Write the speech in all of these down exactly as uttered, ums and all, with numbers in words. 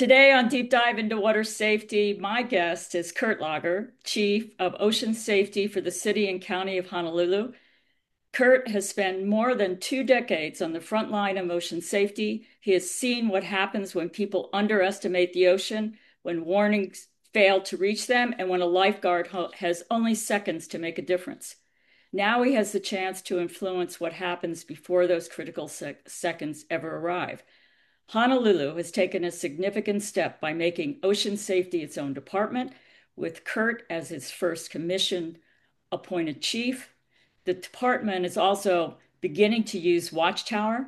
Today on Deep Dive into Water Safety, my guest is Kurt Lager, Chief of Ocean Safety for the City and County of Honolulu. Kurt has spent more than two decades on the front line of ocean safety. He has seen what happens when people underestimate the ocean, when warnings fail to reach them, and when a lifeguard has only seconds to make a difference. Now he has the chance to influence what happens before those critical sec seconds ever arrive. Honolulu has taken a significant step by making ocean safety its own department, with Kurt as its first commission appointed chief. The department is also beginning to use Watchtower,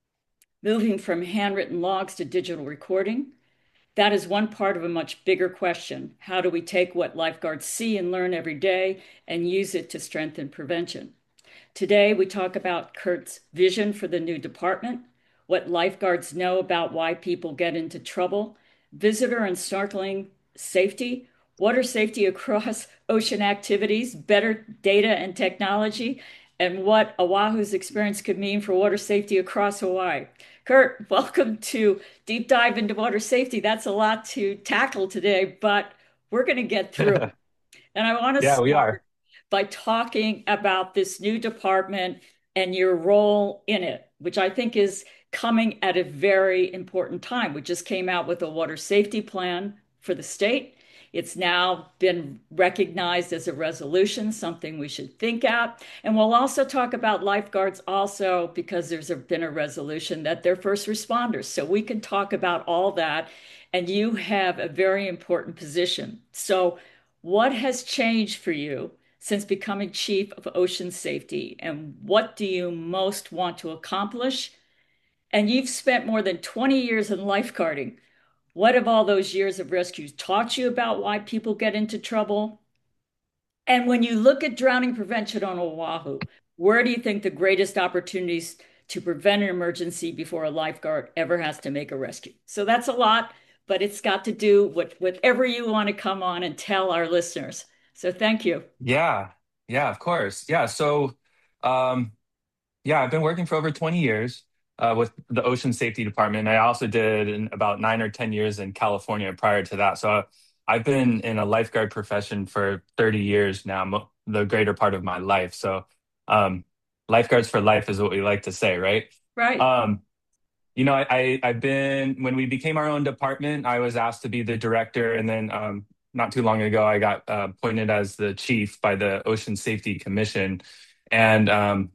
moving from handwritten logs to digital recording. That is one part of a much bigger question. How do we take what lifeguards see and learn every day and use it to strengthen prevention? Today, we talk about Kurt's vision for the new department, what lifeguards know about why people get into trouble, visitor and snorkeling safety, water safety across ocean activities, better data and technology, and what Oahu's experience could mean for water safety across Hawaii. Kurt, welcome to Deep Dive into Water Safety. That's a lot to tackle today, but we're going to get through it. And I want to Yeah, we start are. by talking about this new department and your role in it, which I think is coming at a very important time. We just came out with a water safety plan for the state. It's now been recognized as a resolution, something we should think at. And we'll also talk about lifeguards also because there's a, been a resolution that they're first responders. So we can talk about all that. And you have a very important position. So what has changed for you since becoming chief of ocean safety, and what do you most want to accomplish? And you've spent more than twenty years in lifeguarding. What have all those years of rescues taught you about why people get into trouble? And when you look at drowning prevention on Oahu, where do you think the greatest opportunities to prevent an emergency before a lifeguard ever has to make a rescue? So that's a lot, but it's got to do with whatever you want to come on and tell our listeners. So thank you. Yeah, yeah, of course. Yeah, so um, yeah, I've been working for over twenty years uh, with the Ocean Safety Department. I also did in about nine or ten years in California prior to that. So I've been in a lifeguard profession for thirty years now, mo the greater part of my life. So um, lifeguards for life is what we like to say, right? Right. Um, You know, I, I I've been when we became our own department, I was asked to be the director, and then um, not too long ago, I got uh, appointed as the chief by the Ocean Safety Commission. And um,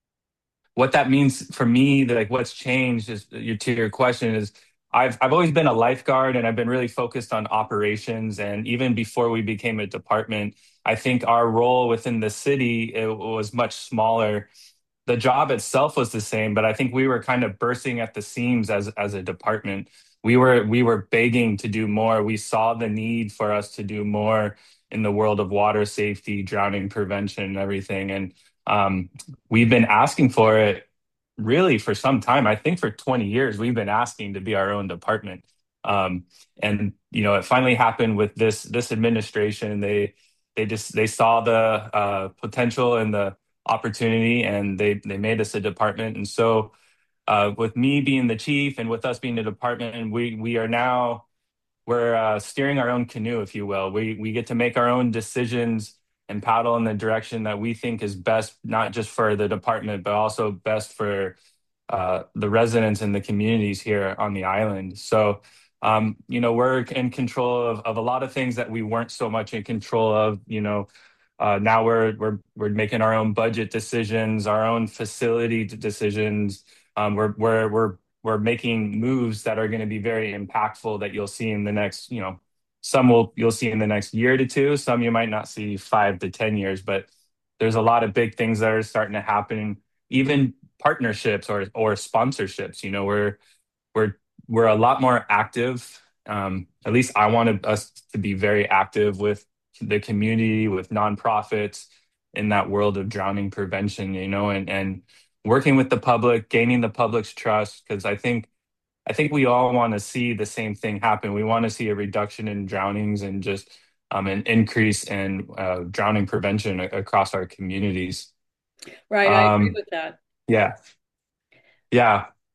what that means for me, that like what's changed is your to your question is I've I've always been a lifeguard, and I've been really focused on operations. And even before we became a department, I think our role within the city it was much smaller. The job itself was the same, but I think we were kind of bursting at the seams as as a department. We were we were begging to do more. We saw the need for us to do more in the world of water safety, drowning prevention, and everything. And um, we've been asking for it really for some time. I think for twenty years we've been asking to be our own department. Um, and you know, it finally happened with this this administration. They they just they saw the uh, potential and the opportunity, and they they made us a department. And so uh, with me being the chief and with us being the department, and we we are now we're uh, steering our own canoe, if you will. We we get to make our own decisions and paddle in the direction that we think is best, not just for the department, but also best for uh, the residents and the communities here on the island. So, um, you know, we're in control of, of a lot of things that we weren't so much in control of. You know, uh, now we're we're we're making our own budget decisions, our own facility decisions. Um, we're we're we're we're making moves that are going to be very impactful that you'll see in the next, you know, some will you'll see in the next year to two, some you might not see five to ten years, but there's a lot of big things that are starting to happen, even partnerships or or sponsorships. You know, we're we're we're a lot more active. Um, at least I wanted us to be very active with the community, with nonprofits in that world of drowning prevention, you know, and and working with the public, gaining the public's trust, because I think I think we all want to see the same thing happen. We want to see a reduction in drownings and just um, an increase in uh, drowning prevention a- across our communities. Right. I agree Um, with that. yeah, yeah.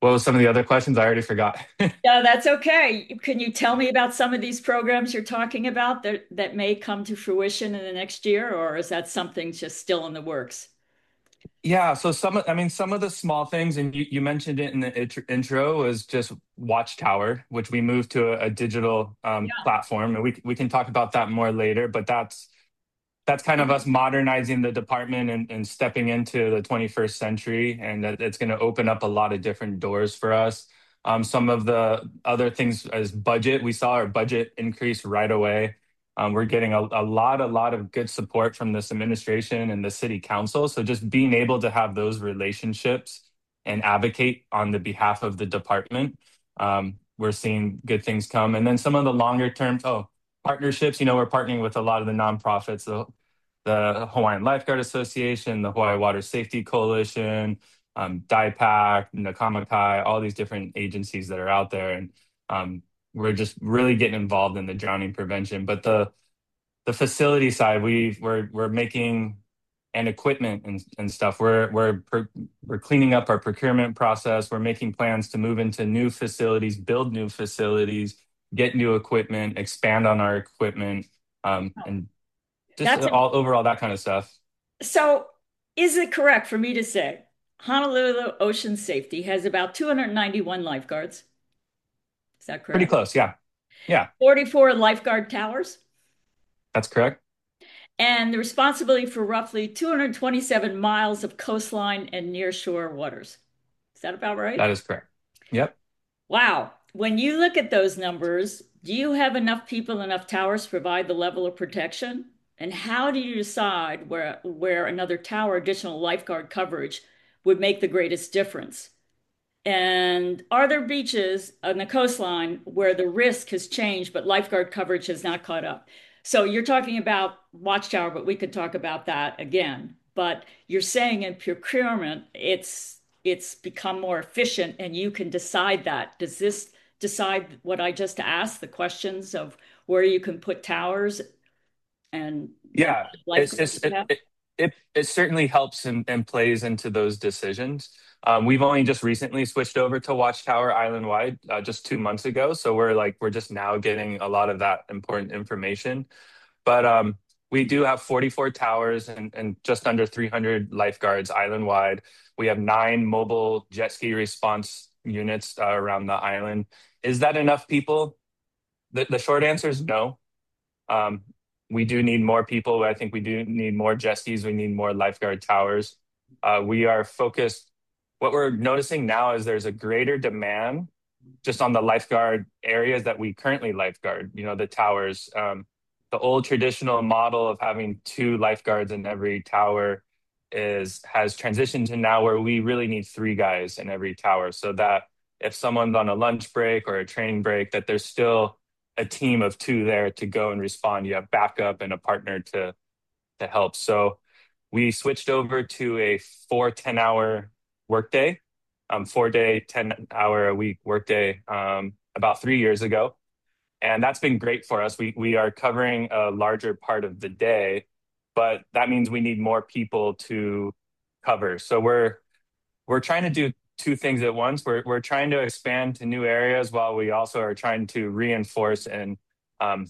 What was some of the other questions? I already forgot. No, that's okay. Can you tell me about some of these programs you're talking about that that may come to fruition in the next year, or is that something just still in the works? Yeah, so some of, I mean, some of the small things, and you, you mentioned it in the int- intro, was just Watchtower, which we moved to a, a digital um, Yeah. platform, and we we can talk about that more later. But that's that's kind of us modernizing the department and, and stepping into the twenty-first century, and that it's going to open up a lot of different doors for us. Um, some of the other things as budget, we saw our budget increase right away. Um, we're getting a, a lot, a lot of good support from this administration and the city council. So just being able to have those relationships and advocate on the behalf of the department, um, we're seeing good things come. And then some of the longer term, oh, partnerships. You know, we're partnering with a lot of the nonprofits, the the Hawaiian Lifeguard Association, the Hawaii Water Safety Coalition, um, D I PAC, Nakamakai, all these different agencies that are out there. And um, we're just really getting involved in the drowning prevention. But the the facility side, we we're we're making and equipment and, and stuff. We're we're per, we're cleaning up our procurement process. We're making plans to move into new facilities, build new facilities, get new equipment, expand on our equipment, um, and just That's all overall that kind of stuff. so. Is it correct for me to say Honolulu Ocean Safety has about two hundred ninety-one lifeguards? Is that Pretty correct? close, yeah, yeah, forty-four lifeguard towers, that's correct. and the responsibility for roughly two hundred twenty-seven miles of coastline and nearshore waters. Is that about right? That is correct. Yep. Wow. When you look at those numbers, do you have enough people, enough towers to provide the level of protection? And how do you decide where where another tower, additional lifeguard coverage would make the greatest difference? And are there beaches on the coastline where the risk has changed, but lifeguard coverage has not caught up? So you're talking about Watchtower, but we could talk about that again. But you're saying in procurement, it's it's become more efficient and you can decide that. Does this decide what I just asked, the questions of where you can put towers and the amount Yeah, of it's lifeguards it's you it have? it it, it certainly helps and, and plays into those decisions. Um, we've only just recently switched over to Watchtower Island wide, uh, just two months ago. So we're like we're just now getting a lot of that important information. But um, we do have forty-four towers and, and just under three hundred lifeguards island wide. We have nine mobile jet ski response units uh, around the island. Is that enough people? The, the short answer is no. Um, we do need more people. I think we do need more jet skis. We need more lifeguard towers. Uh, we are focused. What we're noticing now is there's a greater demand just on the lifeguard areas that we currently lifeguard, you know, the towers. Um, the old traditional model of having two lifeguards in every tower is has transitioned to now where we really need three guys in every tower so that if someone's on a lunch break or a training break, that there's still a team of two there to go and respond. You have backup and a partner to to help. So we switched over to a four ten hour workday, um, four day, ten hour a week workday um, about three years ago. And that's been great for us. We, we are covering a larger part of the day, but that means we need more people to cover. So we're, we're trying to do two things at once. We're, we're trying to expand to new areas while we also are trying to reinforce and um,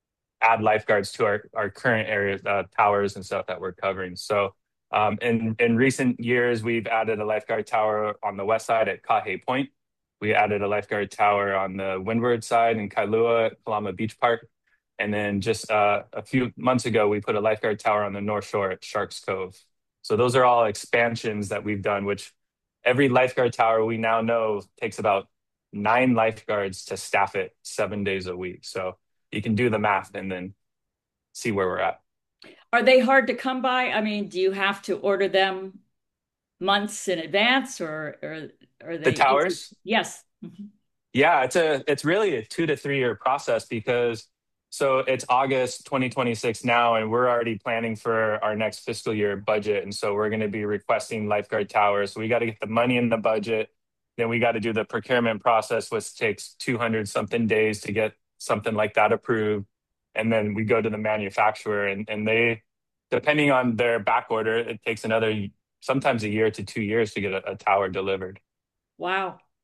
add lifeguards to our, our current areas, uh, towers and stuff that we're covering. So um, in, in recent years, we've added a lifeguard tower on the west side at Kahe Point. We added a lifeguard tower on the windward side in Kailua at Kalama Beach Park. And then just uh, a few months ago, we put a lifeguard tower on the North Shore at Sharks Cove. So those are all expansions that we've done, which every lifeguard tower we now know takes about nine lifeguards to staff it seven days a week. So you can do the math and then see where we're at. Are they hard to come by? I mean, do you have to order them months in advance or or are The they easy? towers, Yes. Mhm. yeah, it's a it's really a two to three year process because so it's August twenty twenty-six now, and we're already planning for our next fiscal year budget, and so we're going to be requesting lifeguard towers. So we got to get the money in the budget, then we got to do the procurement process, which takes two hundred something days to get something like that approved, and then we go to the manufacturer, and and they, depending on their back order, it takes another sometimes a year to two years to get a, a tower delivered. Wow.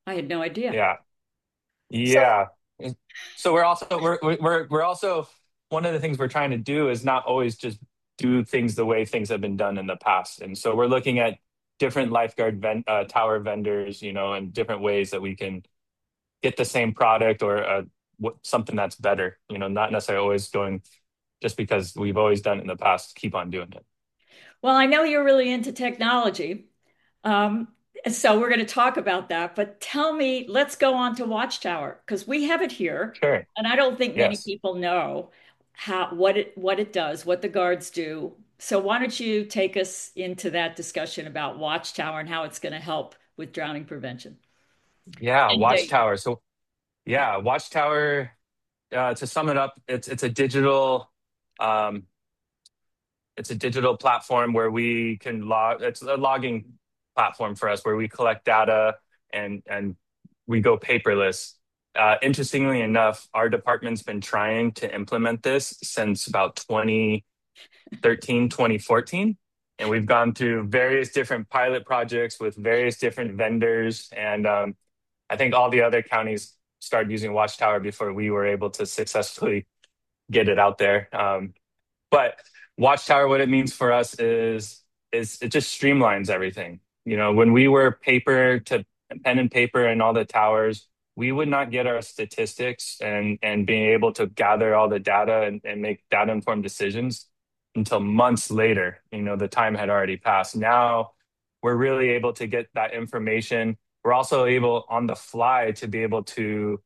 I had no idea. Yeah. So, Yeah. So we're also we're we're we're also one of the things we're trying to do is not always just do things the way things have been done in the past. And so we're looking at different lifeguard ven uh, tower vendors, you know, and different ways that we can get the same product or uh, what something that's better, you know, not necessarily always going just because we've always done it in the past, keep on doing it. well, I know you're really into technology. Um, so we're going to talk about that. But tell me, let's go on to Watchtower because we have it here, Sure. and I don't think many Yes. people know how what it what it does, what the guards do. So why don't you take us into that discussion about Watchtower and how it's going to help with drowning prevention Yeah, and data? Watchtower. So yeah, Watchtower, uh, to sum it up, it's it's a digital um it's a digital platform where we can log, it's a logging platform for us where we collect data and and we go paperless. Uh, interestingly enough, our department's been trying to implement this since about twenty thirteen, twenty fourteen, and we've gone through various different pilot projects with various different vendors. And um, I think all the other counties started using Watchtower before we were able to successfully get it out there. Um, but Watchtower, what it means for us is is it just streamlines everything. You know, when we were paper to pen and paper and all the towers, we would not get our statistics and and being able to gather all the data and, and make data informed decisions until months later. You know, the time had already passed. Now we're really able to get that information. We're also able on the fly to be able to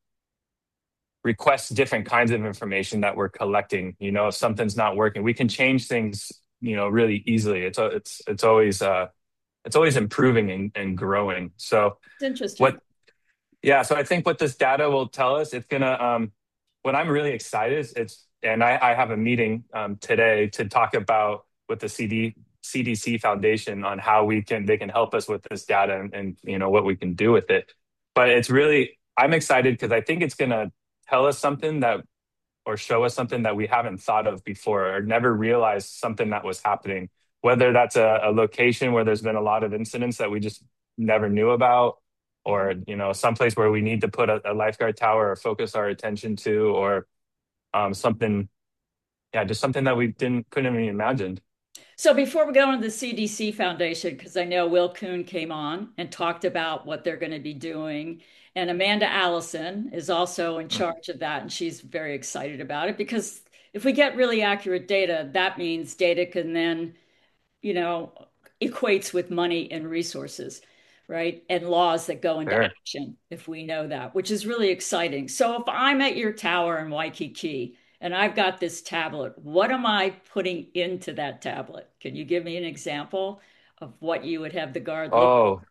request different kinds of information that we're collecting. You know, if something's not working, we can change things, you know, really easily. It's it's it's always uh it's always improving and, and growing. So It's interesting. what yeah, so I think what this data will tell us, it's gonna um what I'm really excited is it's and I, I have a meeting um today to talk about with the C D C D C Foundation on how we can they can help us with this data and, and you know what we can do with it. But it's really I'm excited because I think it's gonna tell us something that or show us something that we haven't thought of before or never realized something that was happening. Whether that's a, a location where there's been a lot of incidents that we just never knew about, or you know, someplace where we need to put a, a lifeguard tower or focus our attention to, or um, something, yeah, just something that we didn't couldn't even imagine. So before we go into the C D C Foundation, because I know Will Kuhn came on and talked about what they're going to be doing, and Amanda Allison is also in charge of that, and she's very excited about it because if we get really accurate data, that means data can then, you know, equates with money and resources, right? And laws that go into Sure. action if we know that, which is really exciting. So if I'm at your tower in Waikiki and I've got this tablet, what am I putting into that tablet? Can you give me an example of what you would have the guard look Oh,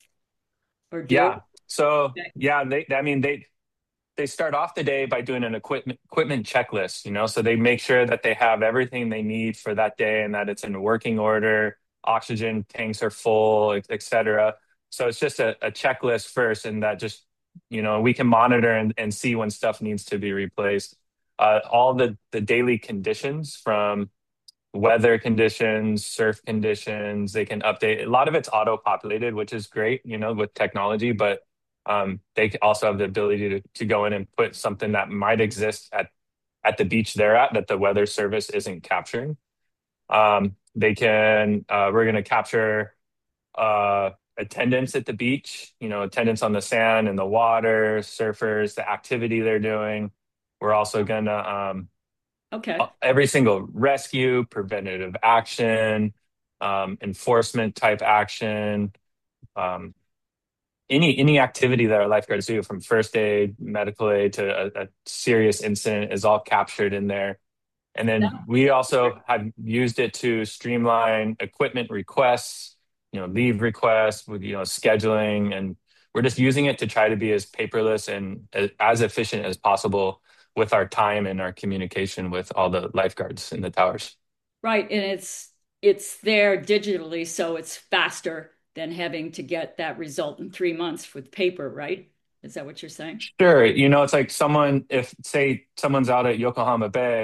or do? yeah. So Okay. yeah, they I mean they they start off the day by doing an equipment equipment checklist, you know, so they make sure that they have everything they need for that day and that it's in working order, oxygen tanks are full, et et cetera. So it's just a, a checklist first, and that just, you know, we can monitor and, and see when stuff needs to be replaced. Uh, all the the daily conditions from weather conditions, surf conditions. They can update. A lot of it's auto-populated, which is great, you know, with technology, but um, they also have the ability to, to go in and put something that might exist at, at the beach they're at that the weather service isn't capturing. Um, they can, uh, we're going to capture uh, attendance at the beach, you know, attendance on the sand and the water, surfers, the activity they're doing. We're also going to um, Okay. every single rescue, preventative action, um, enforcement type action, um, any any activity that our lifeguards do, from first aid, medical aid to a, a serious incident, is all captured in there. And then we also have used it to streamline equipment requests, you know, leave requests with, you know, scheduling, and we're just using it to try to be as paperless and a- as efficient as possible with our time and our communication with all the lifeguards in the towers. Right. And it's it's there digitally, so it's faster than having to get that result in three months with paper, right? Is that what you're saying? Sure, you know, it's like someone, if say someone's out at Yokohama Bay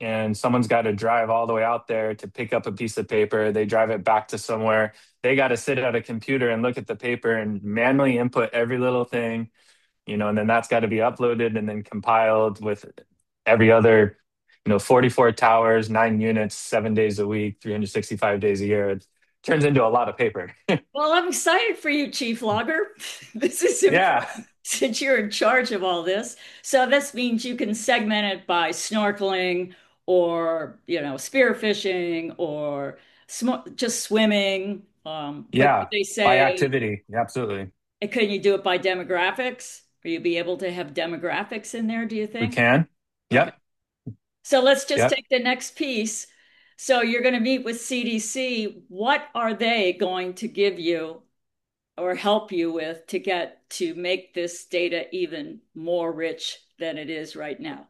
and someone's got to drive all the way out there to pick up a piece of paper. They drive it back to somewhere. They got to sit at a computer and look at the paper and manually input every little thing, you know, and then that's got to be uploaded and then compiled with every other, you know, forty-four towers, nine units, seven days a week, three hundred sixty-five days a year. It turns into a lot of paper. Well, I'm excited for you, Chief Logger. This is Yeah. important since you're in charge of all this. So this means you can segment it by snorkeling or, you know, spearfishing or sm just swimming. Um, but Yeah. they By say, activity. Yeah, absolutely. can you do it by demographics? Will you be able to have demographics in there, do you We think? can. Okay. Yep. So let's just Yep. take the next piece. So you're going to meet with C D C. What are they going to give you or help you with to get to make this data even more rich than it is right now?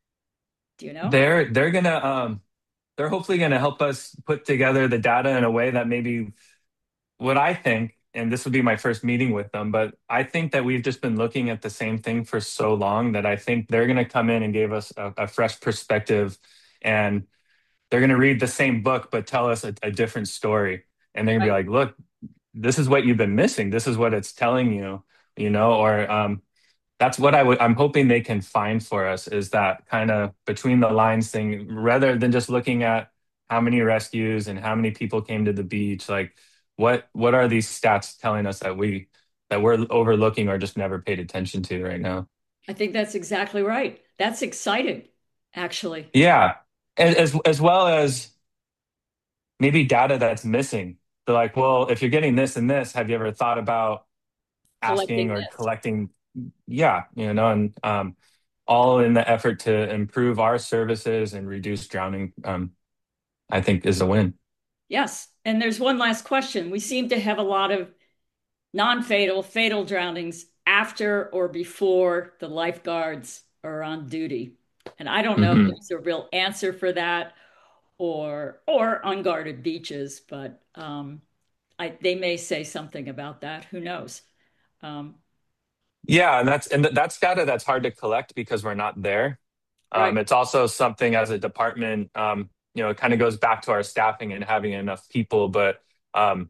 Do you know? They're they're gonna um they're hopefully gonna help us put together the data in a way that maybe what I think, and this would be my first meeting with them, but I think that we've just been looking at the same thing for so long that I think they're gonna come in and give us a, a fresh perspective, and they're gonna read the same book but tell us a, a different story. And they're gonna be Right. like, look, this is what you've been missing. This is what it's telling you, you know, or um that's what I would I'm hoping they can find for us is that kind of between the lines thing rather than just looking at how many rescues and how many people came to the beach, like what what are these stats telling us that we that we're overlooking or just never paid attention to right now. I think that's exactly right. That's exciting, actually. Yeah. And as as well as maybe data that's missing. They're like, well, if you're getting this and this, have you ever thought about Collecting asking or this. collecting? Yeah, you know, and um all in the effort to improve our services and reduce drowning, um, I think is a win. Yes. And there's one last question. We seem to have a lot of non-fatal, fatal drownings after or before the lifeguards are on duty. And I don't know if Hmm. there's a real answer for that or or unguarded beaches, but um, I, they may say something about that. Who knows? Um, Yeah, and that's and that's data that's hard to collect because we're not there. right. Um, it's also something as a department, um, you know, it kind of goes back to our staffing and having enough people. But um,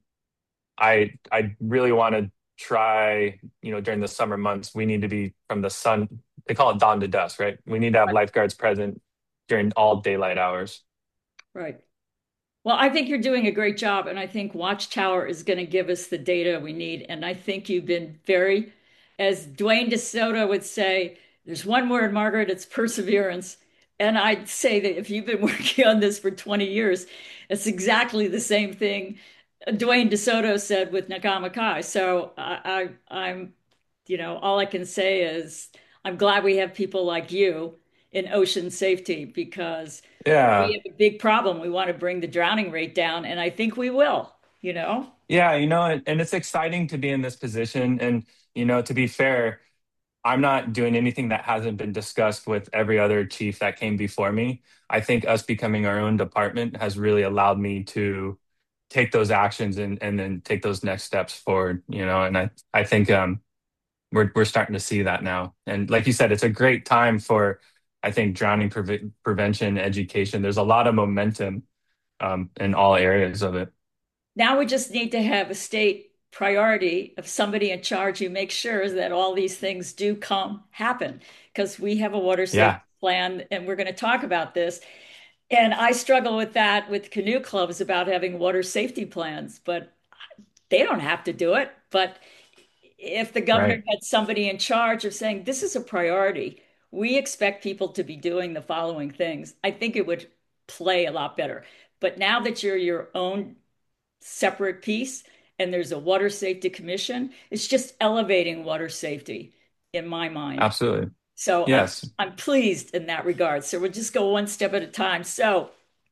I I really want to try, you know, during the summer months, we need to be from the sun. They call it dawn to dusk, right? We need to have lifeguards present during all daylight hours. Right. Well, I think you're doing a great job, and I think Watchtower is going to give us the data we need. And I think you've been very, as Dwayne DeSoto would say, there's one word, Margaret, it's perseverance. And I'd say that if you've been working on this for twenty years, it's exactly the same thing Dwayne DeSoto said with Nakamakai. So I, I, I'm, you know, all I can say is I'm glad we have people like you in ocean safety because we Yeah. have a big problem. We want to bring the drowning rate down, and I think we will, you know? Yeah, you know, and, and it's exciting to be in this position. And, you know, to be fair, I'm not doing anything that hasn't been discussed with every other chief that came before me. I think us becoming our own department has really allowed me to take those actions and, and then take those next steps forward, you know, and I, I think um, we're, we're starting to see that now. And like you said, it's a great time for, I think, drowning preve prevention education. There's a lot of momentum um, in all areas of it. Now we just need to have a state priority of somebody in charge who makes sure that all these things do come happen because we have a water safety Yeah. plan and we're going to talk about this. And I struggle with that with canoe clubs about having water safety plans, but they don't have to do it. But if the governor Right. had somebody in charge of saying this is a priority, we expect people to be doing the following things, I think it would play a lot better. But now that you're your own separate piece and there's a water safety commission, it's just elevating water safety in my mind. Absolutely. So I'm Yes. I'm pleased in that regard. So we'll just go one step at a time. So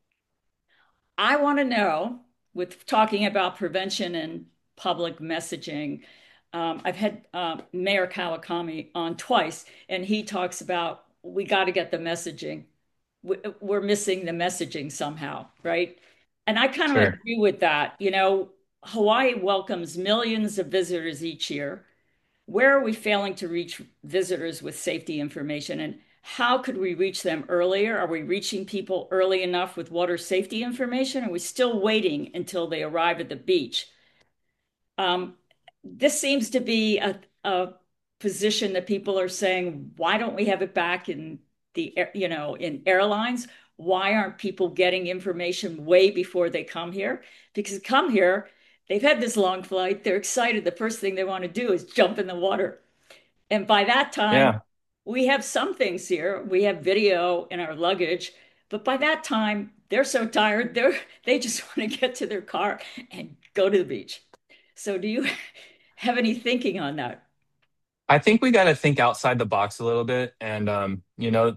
I want to know, with talking about prevention and public messaging, um, I've had uh, Mayor Kawakami on twice, and he talks about we got to get the messaging. We- We're missing the messaging somehow, right? And I kind of Sure. agree with that. You know, Hawaii welcomes millions of visitors each year. Where are we failing to reach visitors with safety information? And how could we reach them earlier? Are we reaching people early enough with water safety information? Are we still waiting until they arrive at the beach? Um, this seems to be a, a position that people are saying, why don't we have it back in the, air- you know, in airlines? Why aren't people getting information way before they come here? Because come here, they've had this long flight, they're excited. The first thing they want to do is jump in the water. And by that time, Yeah. we have some things here. We have video in our luggage, but by that time, they're so tired, they're they just want to get to their car and go to the beach. So do you have any thinking on that? I think we got to think outside the box a little bit. And, um, you know,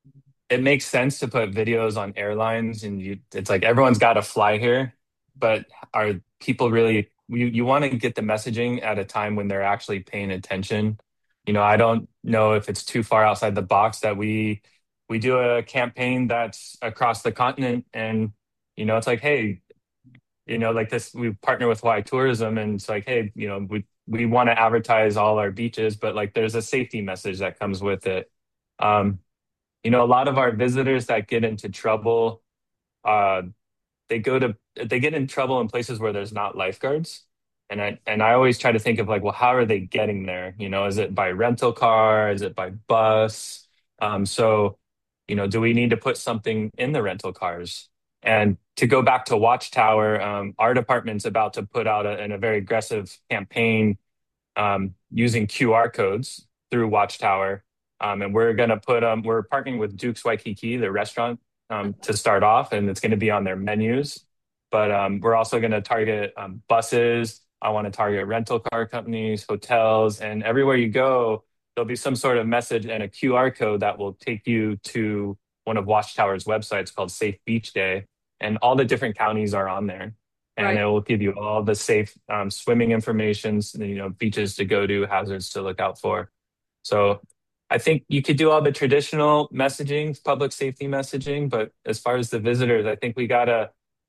it makes sense to put videos on airlines and you, it's like everyone's got to fly here, but are people really, you, you want to get the messaging at a time when they're actually paying attention. You know, I don't know if it's too far outside the box that we, we do a campaign that's across the continent and, you know, it's like, hey, you know, like this, we partner with Y Tourism and it's like, hey, you know, we, we want to advertise all our beaches, but like there's a safety message that comes with it. Um, you know, a lot of our visitors that get into trouble, uh, they go to they get in trouble in places where there's not lifeguards. And I and I always try to think of like, well, how are they getting there? You know, is it by rental car? Is it by bus? Um, so, you know, do we need to put something in the rental cars? And to go back to Watchtower, um, our department's about to put out a, in a very aggressive campaign um, using Q R codes through Watchtower. Um, and we're going to put, um, we're partnering with Duke's Waikiki, the restaurant, um, to start off, and it's going to be on their menus. But um, we're also going to target um, buses. I want to target rental car companies, hotels, and everywhere you go, there'll be some sort of message and a Q R code that will take you to one of Watchtower's websites called Safe Beach Day. And all the different counties are on there and Right. it will give you all the safe um, swimming information, you know, beaches to go to, hazards to look out for. So I think you could do all the traditional messaging, public safety messaging, but as far as the visitors, I think we gotta,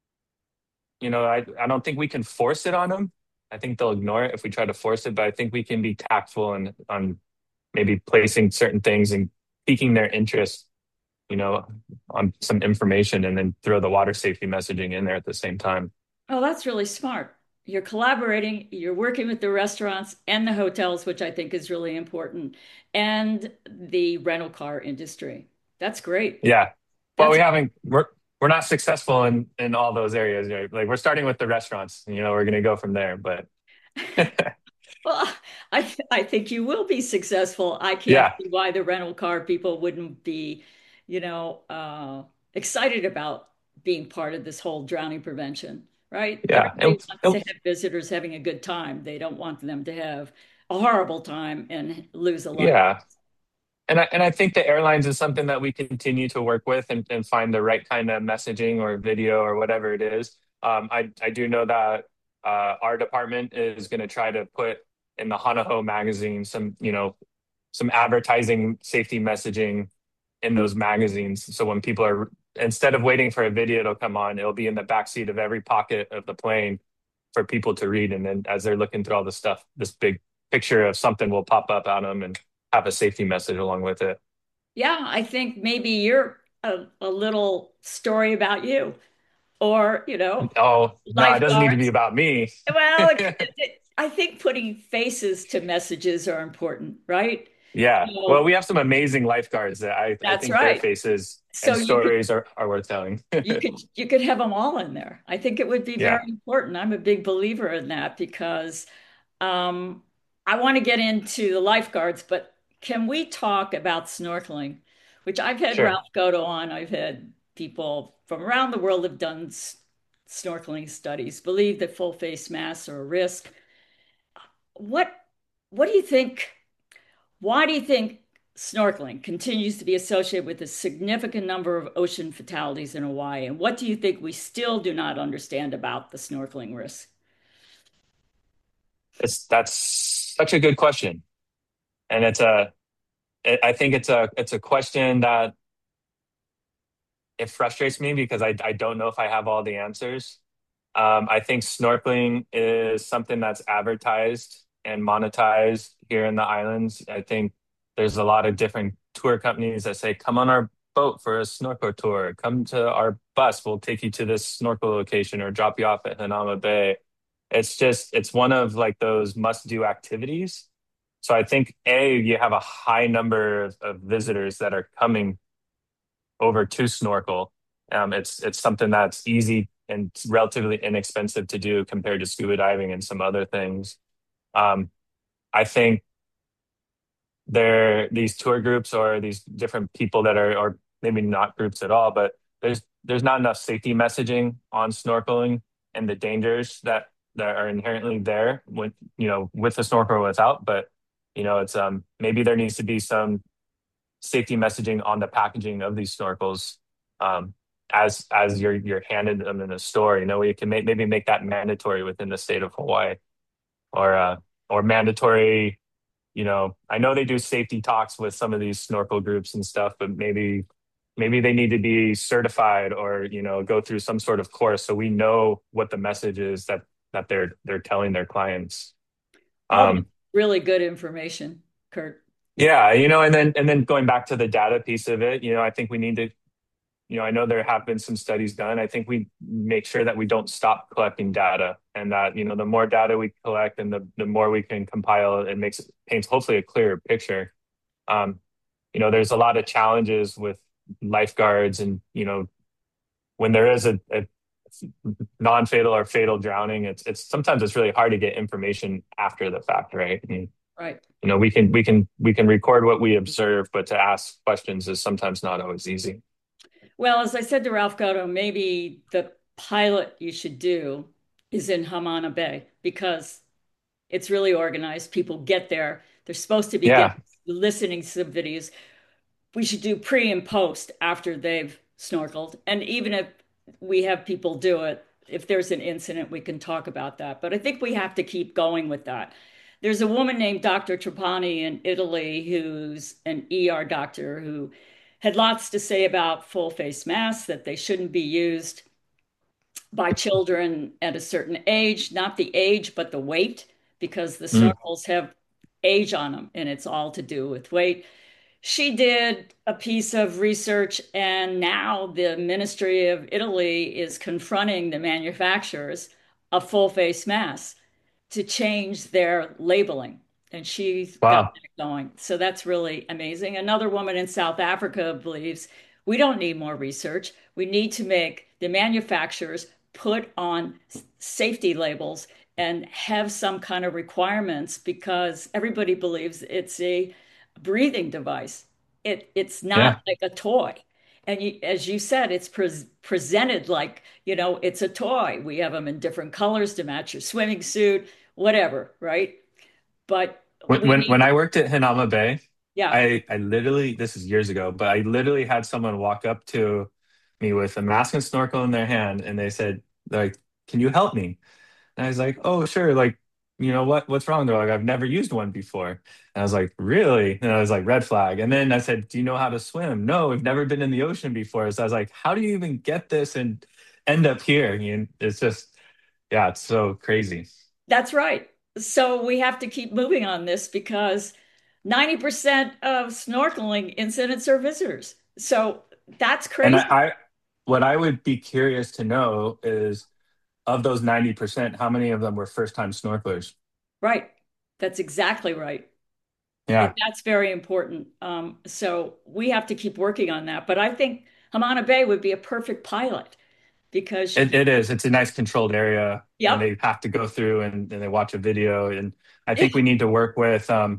you know, I, I don't think we can force it on them. I think they'll ignore it if we try to force it, but I think we can be tactful and on maybe placing certain things and piquing their interest, you know, on some information and then throw the water safety messaging in there at the same time. Oh, that's really smart. You're collaborating, you're working with the restaurants and the hotels, which I think is really important, and the rental car industry. That's great. Yeah. Well, we That's haven't we're we're not successful in in all those areas. Right? Like we're starting with the restaurants. You know, we're gonna go from there. But well, I th I think you will be successful. I can't yeah, see why the rental car people wouldn't be, you know, uh, excited about being part of this whole drowning prevention, right? yeah. Everybody And, wants to and- have visitors having a good time. They don't want them to have a horrible time and lose a loved. yeah. And I and I think the airlines is something that we continue to work with and, and find the right kind of messaging or video or whatever it is. Um, I I do know that uh, our department is going to try to put in the Hanaho magazine some, you know, some advertising safety messaging in those magazines. So when people are, instead of waiting for a video to come on, it'll be in the backseat of every pocket of the plane for people to read. And then as they're looking through all the stuff, this big picture of something will pop up on them and have a safety message along with it. Yeah, I think maybe you're a, a little story about you, or you know, Oh, no, it doesn't need to be lifeguards. about me. Well, it, it, it- I think putting faces to messages are important, right? Yeah. Well, So we have some amazing lifeguards that I, I that's think their right. faces So and you could stories are, are worth telling. you could you could have them all in there. I think it would be very Yeah, important. I'm a big believer in that because um, I want to get into the lifeguards, but can we talk about snorkeling, which I've had sure. Ralph Goto on. I've had people from around the world have done s- snorkeling studies, believe that full face masks are a risk. What what do you think? Why do you think snorkeling continues to be associated with a significant number of ocean fatalities in Hawaii? And what do you think we still do not understand about the snorkeling risk? It's, that's such a good question. And it's a, I think it's a, it's a question that it frustrates me because I, I don't know if I have all the answers. Um, I think snorkeling is something that's advertised and monetized here in the islands. I think there's a lot of different tour companies that say, come on our boat for a snorkel tour, come to our bus, we'll take you to this snorkel location or drop you off at Hanama Bay. It's just, it's one of like those must-do activities. So I think A, you have a high number of, of visitors that are coming over to snorkel. Um, it's it's something that's easy and relatively inexpensive to do compared to scuba diving and some other things. Um, I think there these tour groups or these different people that are, or maybe not groups at all, but there's there's not enough safety messaging on snorkeling and the dangers that that are inherently there with you know with the snorkel or without. But you know it's um maybe there needs to be some safety messaging on the packaging of these snorkels, um, as as you're you're handed them in a store. You know, you can make, maybe make that mandatory within the state of Hawaii, or uh, or mandatory. You know, I know they do safety talks with some of these snorkel groups and stuff, but maybe maybe they need to be certified or you know go through some sort of course so we know what the message is that that they're they're telling their clients. All Um, really good information, Kurt. yeah, you know, and then and then going back to the data piece of it, you know, I think we need to you know, I know there have been some studies done. I think we make sure that we don't stop collecting data and that, you know, the more data we collect and the, the more we can compile, it makes it paints hopefully a clearer picture. Um, you know, there's a lot of challenges with lifeguards and, you know, when there is a, a non-fatal or fatal drowning, it's it's sometimes it's really hard to get information after the fact, right? And, Right. you know, we can we can we can record what we observe, but to ask questions is sometimes not always easy. Well, as I said to Ralph Goto, maybe the pilot you should do is in Hamana Bay because it's really organized. People get there. They're supposed to be getting Yeah. listening to some videos. We should do pre and post after they've snorkeled. And even if we have people do it, if there's an incident, we can talk about that. But I think we have to keep going with that. There's a woman named Doctor Trapani in Italy who's an E R doctor who had lots to say about full face masks, that they shouldn't be used by children at a certain age, not the age, but the weight, because the Mm. snorkels have age on them and it's all to do with weight. She did a piece of research, and now the Ministry of Italy is confronting the manufacturers of full face masks to change their labeling. And she's got Wow. that going. So that's really amazing. Another woman in South Africa believes we don't need more research. We need to make the manufacturers put on safety labels and have some kind of requirements because everybody believes it's a breathing device. It it's not Yeah. like a toy. And you, as you said, it's pre presented like, you know, it's a toy. We have them in different colors to match your swimming suit, whatever, right? But When we when when need, I worked at Hinama Bay, yeah, I I literally this is years ago, but I literally had someone walk up to me with a mask and snorkel in their hand, and they said, like, "Can you help me?" And I was like, "Oh, sure." Like, you know what? What's wrong? They're like, "I've never used one before." And I was like, "Really?" And I was like, "Red flag." And then I said, "Do you know how to swim?" "No, we've never been in the ocean before." So I was like, "How do you even get this and end up here?" I mean, it's just, yeah, it's so crazy. that's right. So we have to keep moving on this because ninety percent of snorkeling incidents are visitors. So that's And I, crazy. I what I would be curious to know is of those ninety percent, how many of them were first time snorkelers? Right. That's exactly right. And Yeah, that's very important. Um, so we have to keep working on that. But I think Hamana Bay would be a perfect pilot because, it, it is. It's a nice controlled area and yep. they have to go through and, and they watch a video. And I think we need to work with um,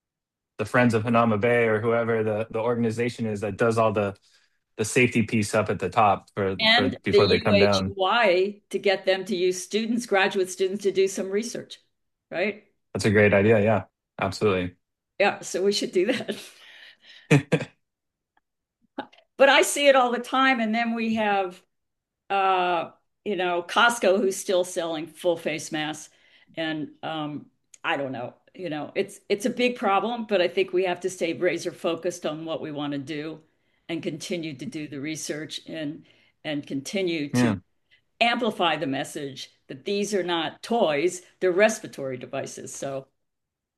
the Friends of Hanama Bay or whoever the, the organization is that does all the, the safety piece up at the top for, for And the before they come down. U H Y to get them to use students, graduate students, to do some research, right? That's a great idea. Yeah, absolutely. Yeah, so we should do that. But I see it all the time. And then we have, uh, you know, Costco who's still selling full face masks. And um, I don't know, you know, it's it's a big problem, but I think we have to stay razor focused on what we want to do and continue to do the research and and continue to Yeah. amplify the message that these are not toys, they're respiratory devices. So,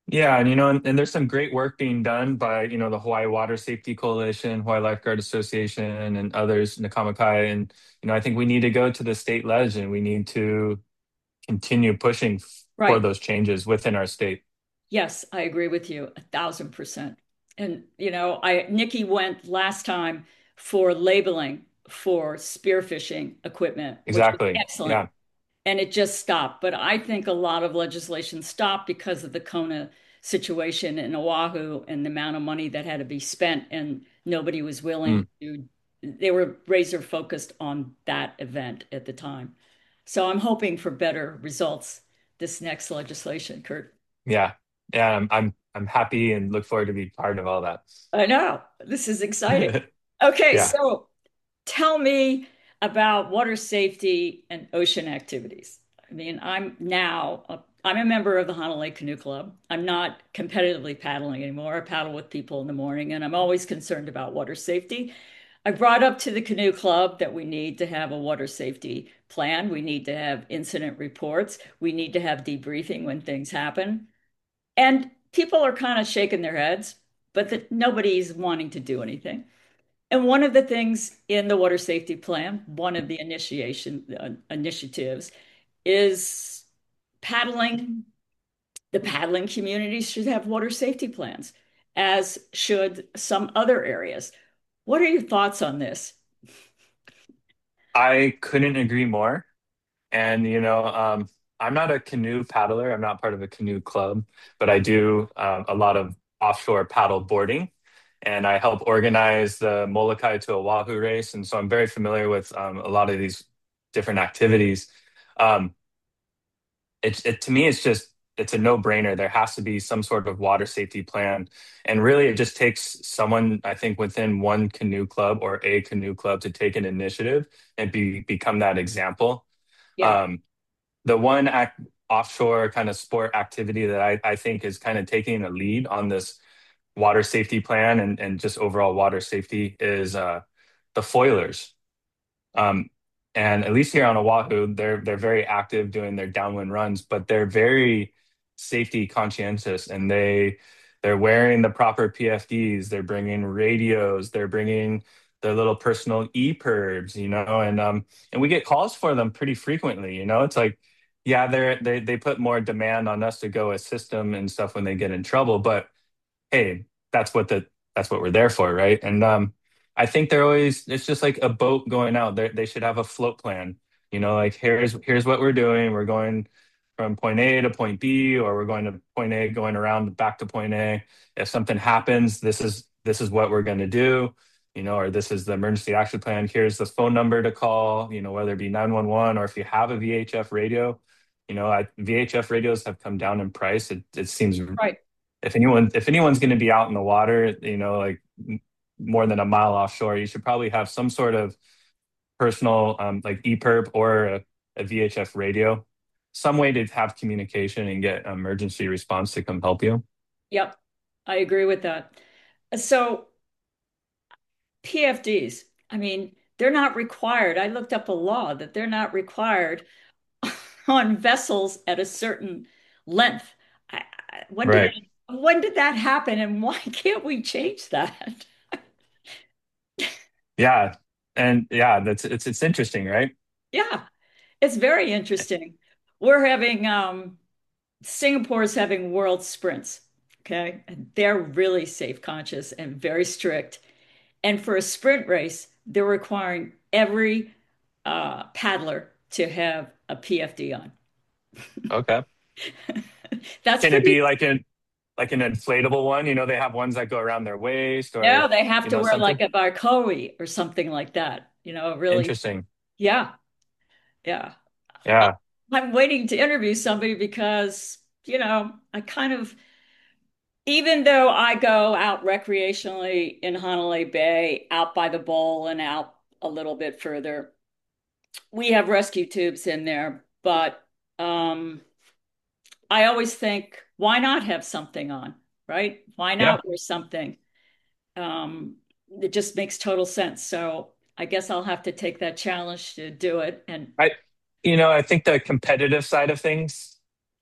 Yeah, and you know, and, and there's some great work being done by, you know, the Hawaii Water Safety Coalition, Hawaii Lifeguard Association, and others, Nakamakai. And, you know, I think we need to go to the state ledge and we need to continue pushing for Right. those changes within our state. Yes, I agree with you a thousand percent. And you know, I Nikki went last time for labeling for spearfishing equipment, which was Exactly. excellent. Yeah. And it just stopped. But I think a lot of legislation stopped because of the Kona situation in Oahu and the amount of money that had to be spent, and nobody was Mm, willing to, they were razor focused on that event at the time. So I'm hoping for better results this next legislation, Kurt. yeah. Yeah. I'm, I'm, I'm happy and look forward to be part of all that. I know. This is exciting. Okay, Yeah. so tell me about water safety and ocean activities. I mean, I'm now a, I'm a member of the Honolulu Canoe Club. I'm not competitively paddling anymore. I paddle with people in the morning, and I'm always concerned about water safety. I brought up to the canoe club that we need to have a water safety plan. We need to have incident reports. We need to have debriefing when things happen. And people are kind of shaking their heads, but that nobody's wanting to do anything. And one of the things in the water safety plan, one of the initiation uh, initiatives is paddling. The paddling community should have water safety plans, as should some other areas. What are your thoughts on this? I couldn't agree more. And, you know, um, I'm not a canoe paddler. I'm not part of a canoe club, but I do um, a lot of offshore paddle boarding. And I help organize the Molokai to Oahu race. And so I'm very familiar with um, a lot of these different activities. Um, it, it to me, it's just it's a no-brainer. There has to be some sort of water safety plan, and really, it just takes someone, I think, within one canoe club or a canoe club to take an initiative and be become that example. Yeah, Um, the one act, offshore kind of sport activity that I, I think is kind of taking a lead on this water safety plan and, and just overall water safety is uh, the foilers. Um, and at least here on Oahu, they're they're very active doing their downwind runs, but they're very safety conscientious, and they they're wearing the proper P F Ds. They're bringing radios. They're bringing their little personal e-perbs, you know, and um and we get calls for them pretty frequently. You know, it's like, yeah, they're they they put more demand on us to go assist them and stuff when they get in trouble, but hey, that's what the that's what we're there for, right? And um, I think they're always it's just like a boat going out. They they should have a float plan. You know, like here's here's what we're doing. We're going from point A to point B, or we're going to point A, going around back to point A. If something happens, this is this is what we're going to do. You know, or this is the emergency action plan. Here's the phone number to call. You know, whether it be nine one one or if you have a V H F radio. You know, I, V H F radios have come down in price. It it seems right. if anyone if anyone's going to be out in the water, you know, like more than a mile offshore, you should probably have some sort of personal um, like EPIRB or a, a V H F radio, some way to have communication and get emergency response to come help you. Yep, I agree with that. So P F Ds, I mean, they're not required. I looked up a law that they're not required on vessels at a certain length. I, I, when did Right. that, when did that happen, and why can't we change that? Yeah. And yeah, that's it's it's interesting, right? Yeah, it's very interesting. We're having um, Singapore's having world sprints, okay? And they're really safe conscious and very strict. And for a sprint race, they're requiring every uh, paddler to have a P F D on. Okay. That's Can it pretty. be like an like an inflatable one? You know, they have ones that go around their waist No, or, they have you to know, wear something like a barcoe or something like that. You know, really. interesting. Yeah, yeah. I- Yeah. I'm waiting to interview somebody because, you know, I kind of, even though I go out recreationally in Honolulu Bay, out by the bowl and out a little bit further, we have rescue tubes in there, but um, I always think, why not have something on, right? Why Yeah. not wear something? Um, it just makes total sense. So I guess I'll have to take that challenge to do it. And I, you know, I think the competitive side of things.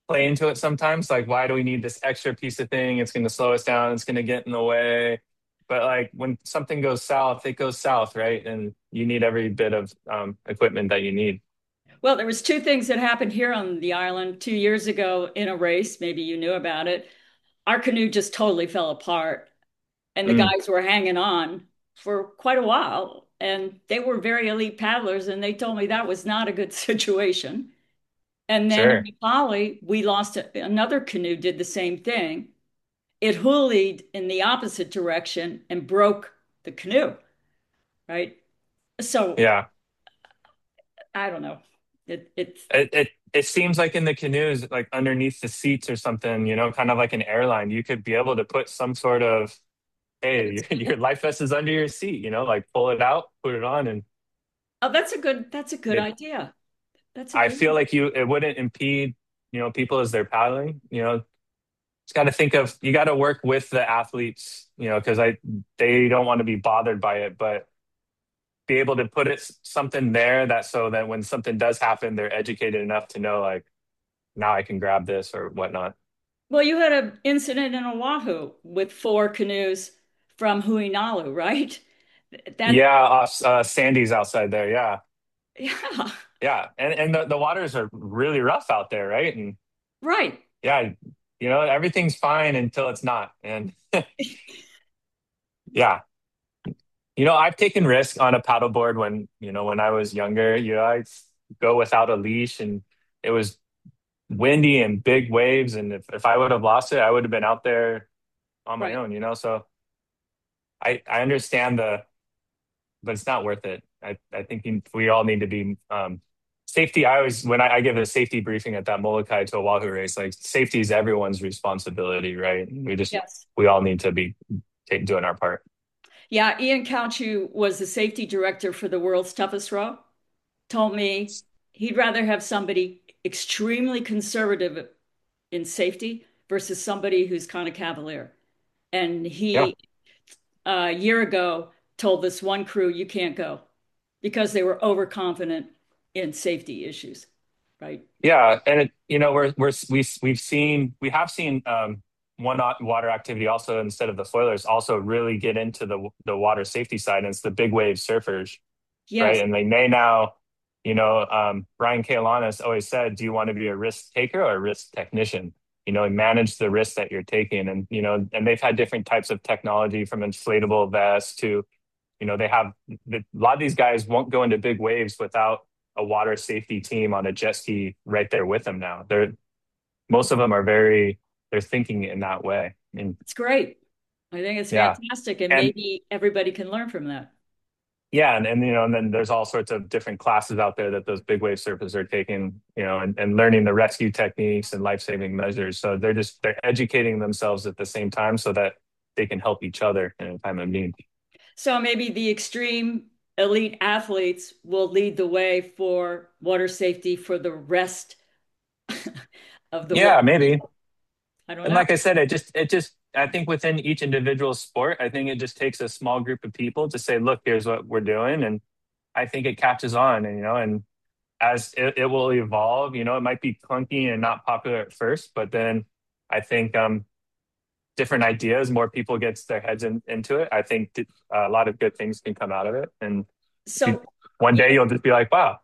play into it sometimes. Like, why do we need this extra piece of thing? It's going to slow us down. It's going to get in the way. But like when something goes south, it goes south, right? And you need every bit of um, equipment that you need. Well, there was two things that happened here on the island two years ago in a race. Maybe you knew about it. Our canoe just totally fell apart, and the Mm, guys were hanging on for quite a while, and they were very elite paddlers, and they told me that was not a good situation. And then in sure. Nepali, we lost a, another canoe, did the same thing. It hoolied in the opposite direction and broke the canoe, right? So Yeah. I don't know. It, it's It, it it seems like in the canoes, like underneath the seats or something, you know, kind of like an airline, you could be able to put some sort of, hey, your, your life vest is under your seat, you know, like pull it out, put it on, and oh, that's a good that's a good it. idea. That's a I good feel like you it wouldn't impede, you know, people as they're paddling. You know, just got to think of you got to work with the athletes, you know, because I they don't want to be bothered by it, but be able to put it something there that so that when something does happen, they're educated enough to know like now I can grab this or whatnot. Well, you had an incident in Oahu with four canoes from Huinalu, right? That Yeah, uh, uh, Sandy's outside there. Yeah, yeah, yeah, and and the, the waters are really rough out there, right? And right. yeah, you know everything's fine until it's not, and yeah, you know I've taken risks on a paddleboard when you know when I was younger. You know I go without a leash, and it was windy and big waves, and if if I would have lost it, I would have been out there on my Right. own. You know, so I I understand the but it's not worth it. I, I think we all need to be um, safety. I always, when I, I give a safety briefing at that Molokai to Oahu race, like safety is everyone's responsibility, right? We just, Yes. we all need to be take, doing our part. Yeah, Ian Cauchu was the safety director for the world's toughest row. Told me he'd rather have somebody extremely conservative in safety versus somebody who's kind of cavalier. And Yeah. he, uh, a year ago, told this one crew, you can't go because they were overconfident in safety issues, right? Yeah. And it, you know, we're, we're, we, we've seen, we have seen um, one water activity also instead of the foilers also really get into the, the water safety side. And it's the big wave surfers, right? Yes. And they may now, you know, um, Ryan Kaelanis always said, do you want to be a risk taker or a risk technician? You know, manage the risk that you're taking. And, you know, and they've had different types of technology from inflatable vests to, you know, they have the, a lot of these guys won't go into big waves without a water safety team on a jet ski right there with them now. They're, most of them are very, they're thinking in that way. And It's great. I think it's yeah. fantastic. And And maybe everybody can learn from that. yeah, and, and you know, and then there's all sorts of different classes out there that those big wave surfers are taking, you know, and, and learning the rescue techniques and life-saving measures. So they're just they're educating themselves at the same time so that they can help each other in a time of need. So maybe the extreme elite athletes will lead the way for water safety for the rest of the Yeah, world. maybe. I don't And know. like I said, it just it just I think within each individual sport, I think it just takes a small group of people to say, look, here's what we're doing. And I think it catches on and you know, and as it, it will evolve, you know, it might be clunky and not popular at first, but then I think um different ideas, more people gets their heads in, into it. I think th- a lot of good things can come out of it. And you, So one you day you'll just be like, wow,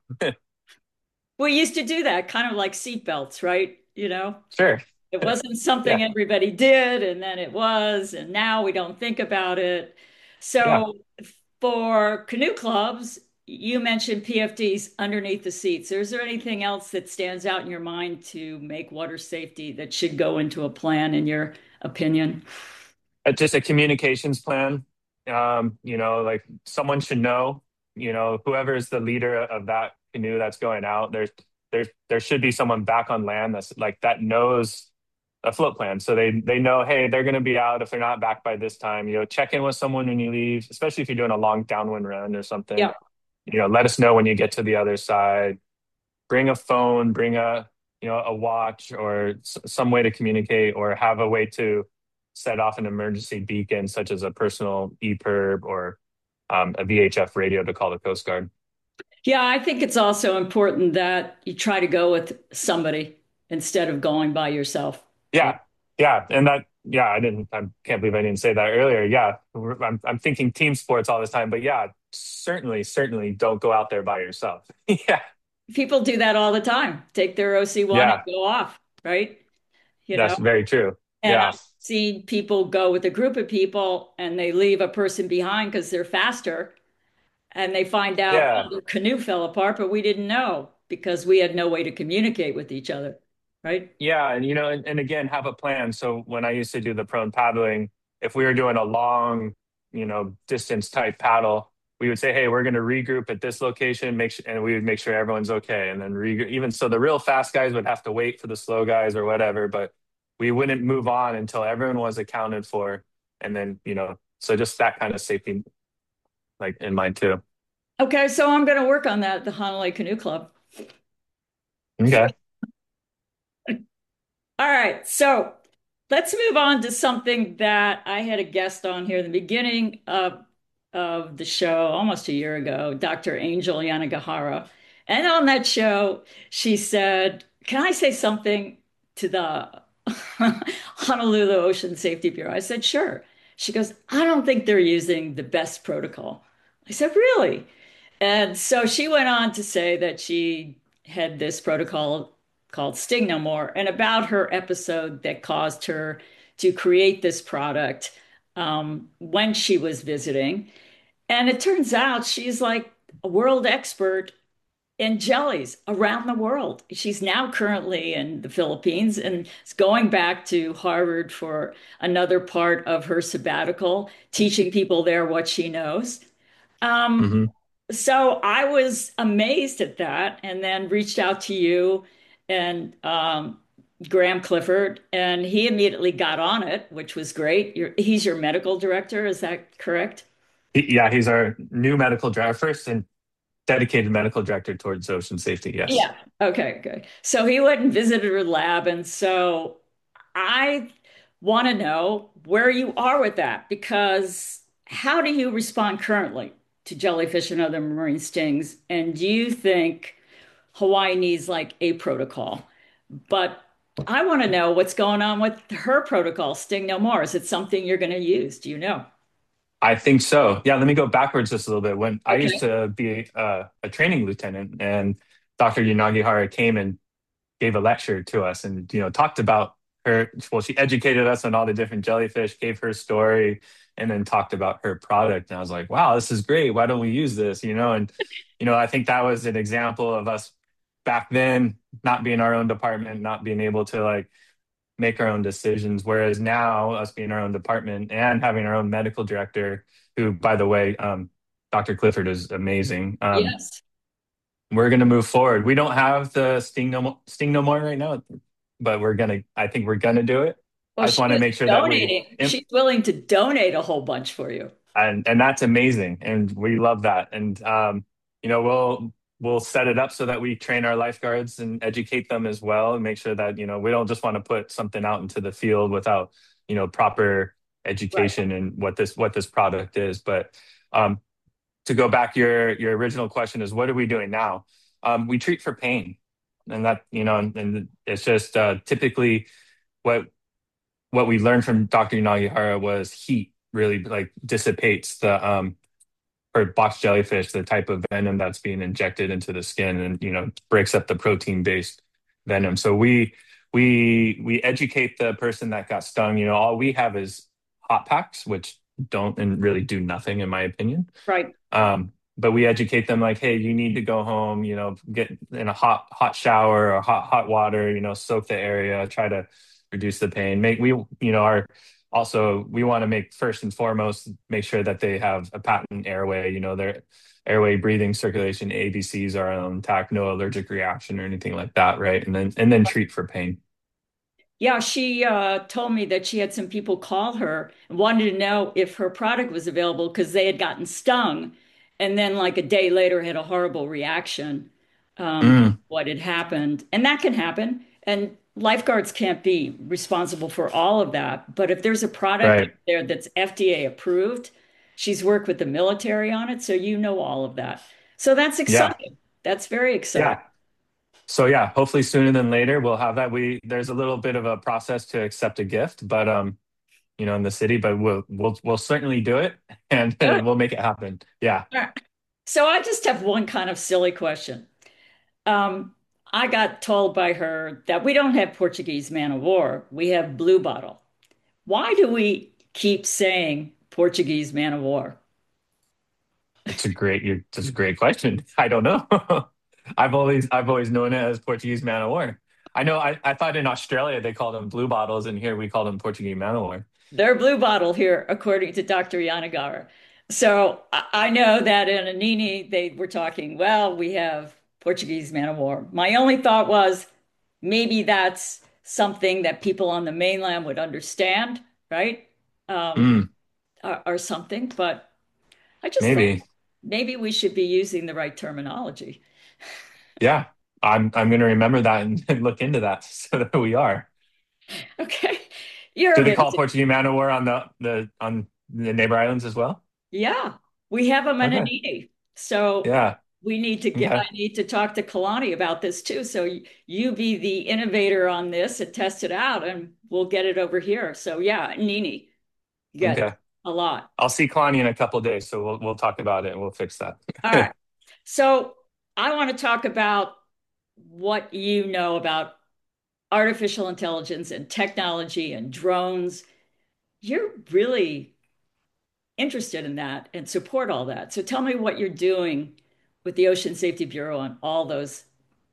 we used to do that kind of like seat belts, right? You know, sure. it wasn't something Yeah. everybody did, and then it was, and now we don't think about it. Yeah. So for canoe clubs, you mentioned P F Ds underneath the seats. Is there anything else that stands out in your mind to make water safety that should go into a plan, in your opinion? Uh, just a communications plan. Um, you know, like someone should know, you know, whoever is the leader of that canoe that's going out, there's there there should be someone back on land that's like that knows a float plan. So they they know, hey, they're gonna be out if they're not back by this time. You know, check in with someone when you leave, especially if you're doing a long downwind run or something. Yeah. You know, let us know when you get to the other side. Bring a phone, bring a you know a watch or s- some way to communicate, or have a way to set off an emergency beacon, such as a personal E P I R B or um, a V H F radio to call the Coast Guard. Yeah, I think it's also important that you try to go with somebody. instead of going by yourself. Right. Yeah, yeah, and that, yeah, I didn't, I can't believe I didn't say that earlier. Yeah, we're- I'm, I'm thinking team sports all this time, but yeah, certainly, certainly don't go out there by yourself. Yeah, People do that all the time. Take their O C one and yeah, go off, right? You know, that's very true. and Yeah, I've seen people go with a group of people and they leave a person behind because they're faster and they find out, yeah, oh, their canoe fell apart, but we didn't know because we had no way to communicate with each other, right? yeah, and you know, and, and again, have a plan. So when I used to do the prone paddling, if we were doing a long, you know, distance type paddle, we would say, "Hey, we're going to regroup at this location," make sure, and we would make sure everyone's okay, and then regroup. Even so, the real fast guys would have to wait for the slow guys or whatever, but we wouldn't move on until everyone was accounted for, and then you know, so just that kind of safety, like in mind too. Okay, so I'm going to work on that at the Honolulu Canoe Club. Okay. All right, so let's move on to something that I had a guest on here in the beginning of, of the show almost a year ago, Doctor Angel Yanagihara. And on that show, she said, can I say something to the Honolulu Ocean Safety Bureau? I said, sure. She goes, I don't think they're using the best protocol. I said, really? And so she went on to say that she had this protocol called Sting No More and about her episode that caused her to create this product um, when she was visiting. And it turns out she's like a world expert in jellies around the world. She's now currently in the Philippines and is going back to Harvard for another part of her sabbatical, teaching people there what she knows. Um, Hmm. so I was amazed at that and then reached out to you and um, Graham Clifford, and he immediately got on it, which was great. You're, he's your medical director, is that correct? Yeah, he's our new medical director, first and dedicated medical director towards ocean safety. Yes. Yeah. Okay, good. So he went and visited her lab, and so I want to know where you are with that because how do you respond currently to jellyfish and other marine stings? And do you think Hawaii needs like a protocol? But I want to know what's going on with her protocol, Sting No More. Is it something you're going to use? Do you know? I think so. Yeah, let me go backwards just a little bit. When I used Okay. to be uh, a training lieutenant, and Doctor Yanagihara came and gave a lecture to us, and you know talked about her. Well, she educated us on all the different jellyfish, gave her story, and then talked about her product. And I was like, "Wow, this is great. Why don't we use this?" You know, and you know, I think that was an example of us back then not being our own department, not being able to like make our own decisions. Whereas now, us being our own department and having our own medical director, who, by the way, um, Doctor Clifford is amazing. Um, Yes. we're going to move forward. We don't have the Sting No More, Sting No More right now, but we're gonna. I think we're gonna do it. Well, I just she want to was make sure that we, donating. She's willing to donate a whole bunch for you. and and that's amazing, and we love that. And um, you know, we'll we'll set it up so that we train our lifeguards and educate them as well, and make sure that you know we don't just want to put something out into the field without you know proper Right. education and what this what this product is. But um, to go back, your your original question is what are we doing now? Um, we treat for pain, and that you know, and, and it's just uh, typically what what we learned from Doctor Nagihara was heat really like dissipates the um or box jellyfish, the type of venom that's being injected into the skin and you know breaks up the protein based venom. So we we we educate the person that got stung. You know, all we have is hot packs, which don't and really do nothing in my opinion. Right. Um, but we educate them like, hey, you need to go home, you know, get in a hot hot shower or hot hot water, you know, soak the area, try to reduce the pain. Make we, you know, our also we want to make first and foremost make sure that they have a patent airway, you know, their airway, breathing, circulation, A B Cs are on intact, no allergic reaction or anything like that, right? And then and then treat for pain. Yeah, she uh, told me that she had some people call her and wanted to know if her product was available because they had gotten stung and then like a day later had a horrible reaction um, Mm, what had happened. And that can happen. And lifeguards can't be responsible for all of that. But if there's a product out right. there that's F D A approved, she's worked with the military on it, so you know all of that. So that's Yeah. exciting. That's very exciting. Yeah. So yeah, hopefully sooner than later we'll have that. We there's a little bit of a process to accept a gift, but um, you know, in the city, but we'll we'll we'll certainly do it and Good. we'll make it happen. Yeah. All right. So I just have one kind of silly question. Um, I got told by her that we don't have Portuguese man of war, we have blue bottle. Why do we keep saying Portuguese man of war? It's a great you it's a great question. I don't know. I've always I've always known it as Portuguese man of war. I know I, I thought in Australia they called them blue bottles and here we call them Portuguese man of war. They're blue bottle here, according to doctor Yanagara. So I I know that in Anini, they were talking, well, we have Portuguese man of war. My only thought was maybe that's something that people on the mainland would understand, right? Um, Mm, or, or something. But I just thought maybe. maybe we should be using the right terminology. Yeah. I'm I'm gonna remember that and, and look into that so that we are. Okay. You're Do they call amazing. Portuguese man of war on the the on the neighbor islands as well? Yeah, we have them in Okay. Anini. So Yeah. we need to get, Okay. I need to talk to Kalani about this too. So y- you be the innovator on this and test it out and we'll get it over here. So yeah, Nini, you got Okay. a lot. I'll see Kalani in a couple of days, so we'll we'll talk about it and we'll fix that. All right. So I want to talk about what you know about artificial intelligence and technology and drones. You're really interested in that and support all that. So tell me what you're doing with the Ocean Safety Bureau on all those.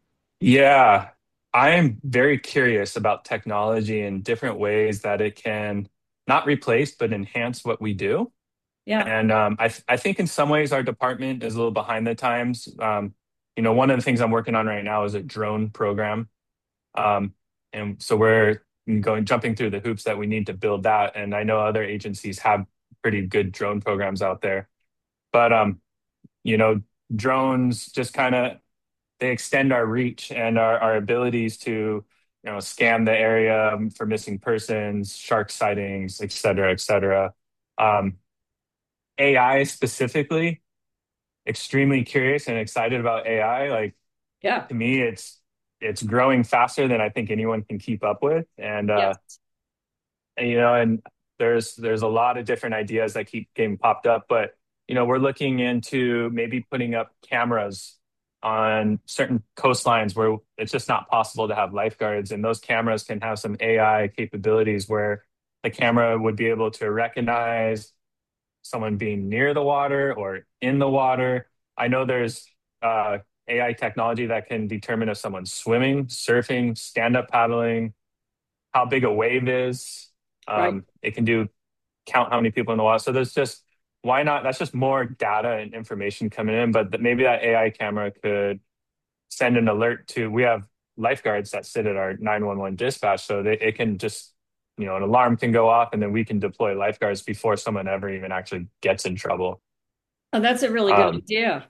Yeah, I am very curious about technology and different ways that it can not replace but enhance what we do. Yeah, And um, I th I think in some ways our department is a little behind the times. Um, you know, one of the things I'm working on right now is a drone program. Um, and so we're going jumping through the hoops that we need to build that. And I know other agencies have pretty good drone programs out there. But um, you know, drones just kind of they extend our reach and our, our abilities to, you know, scan the area for missing persons, shark sightings, et cetera, et cetera. Um, A I specifically, extremely curious and excited about A I. Like yeah, to me, it's it's growing faster than I think anyone can keep up with. And uh, yes, and, you know, and there's there's a lot of different ideas that keep getting popped up, but you know, we're looking into maybe putting up cameras on certain coastlines where it's just not possible to have lifeguards, and those cameras can have some A I capabilities where the camera would be able to recognize someone being near the water or in the water. I know there's uh, A I technology that can determine if someone's swimming, surfing, stand-up paddling, how big a wave is. right. Um, it can do count how many people in the water. So there's just why not? That's just more data and information coming in. But th- maybe that A I camera could send an alert to. We have lifeguards that sit at our nine one one dispatch, so they, it can just you know an alarm can go off, and then we can deploy lifeguards before someone ever even actually gets in trouble. Oh, that's a really good Um, idea.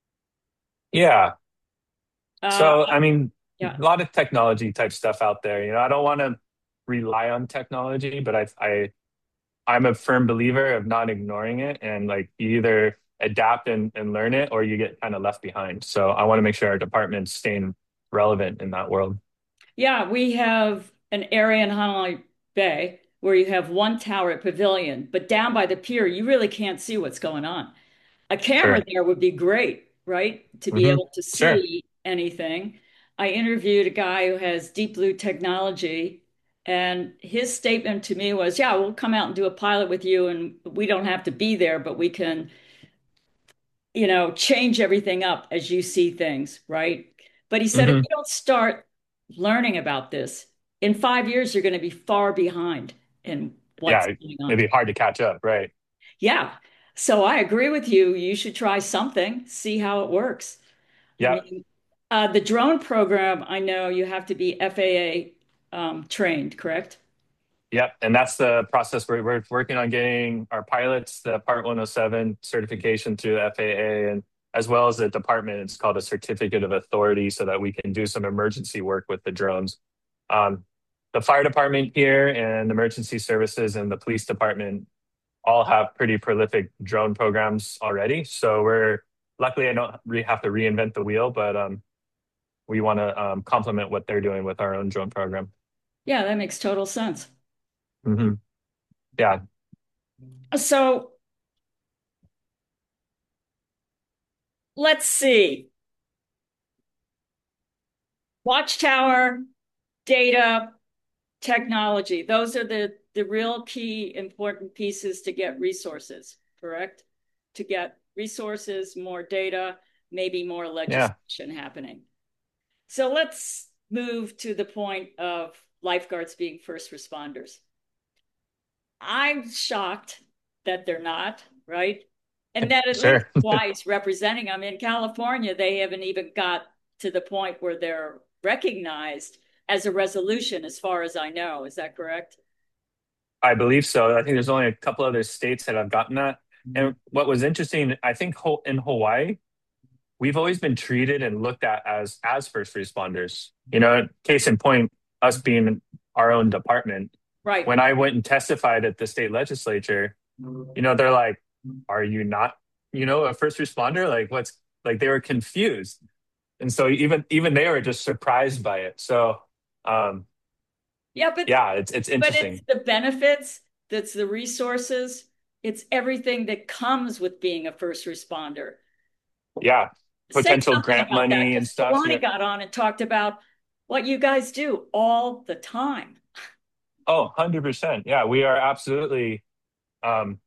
yeah. Uh, So I mean, yeah. a lot of technology type stuff out there. You know, I don't want to rely on technology, but I I I'm a firm believer of not ignoring it and like you either adapt and, and learn it or you get kind of left behind. So I want to make sure our department's staying relevant in that world. Yeah, we have an area in Hanalei Bay where you have one tower at Pavilion, but down by the pier, you really can't see what's going on. A camera Sure. there would be great, right? To be Hmm. able to Sure. see anything. I interviewed a guy who has Deep Blue technology, and his statement to me was, yeah, we'll come out and do a pilot with you, and we don't have to be there, but we can, you know, change everything up as you see things, right? But he said, if Hmm. you don't start learning about this, in five years, you're going to be far behind in what's Yeah. going on. It'd be hard to catch up. Right. Yeah. So I agree with you. You should try something, see how it works. I Yeah. mean, uh, the drone program, I know you have to be F A A um, trained, correct? Yep. And that's the process we're, we're working on getting our pilots, the Part one oh seven certification through the F A A, and as well as the department. It's called a certificate of authority so that we can do some emergency work with the drones. Um, the fire department here and emergency services and the police department all have pretty prolific drone programs already. So we're luckily I don't re have to reinvent the wheel, but um, we want to um, complement what they're doing with our own drone program. Yeah, that makes total sense. Hmm. Yeah, So let's see. Watchtower, data, technology. Those are the, the real key important pieces to get resources, correct? To get resources, more data, maybe more yeah, legislation happening. So let's move to the point of lifeguards being first responders. I'm shocked that they're not, right? And that at least sure. twice representing them in California, they haven't even got to the point where they're recognized as a resolution, as far as I know. Is that correct? I believe so. I think there's only a couple other states that have gotten that. And what was interesting, I think ho- in Hawaii, we've always been treated and looked at as as first responders. You know, case in point, us being our own department. Right. When I went and testified at the state legislature, you know, they're like, "Are you not, you know, a first responder? Like, what's like?" They were confused, and so even even they were just surprised by it. So, um, Yeah, but yeah, it's it's but it's interesting. the benefits, that's the resources, it's everything that comes with being a first responder. Yeah, Say potential something grant about that money and because stuff. Kalani Yeah. got on and talked about what you guys do all the time. Oh, one hundred percent. Yeah, we are absolutely um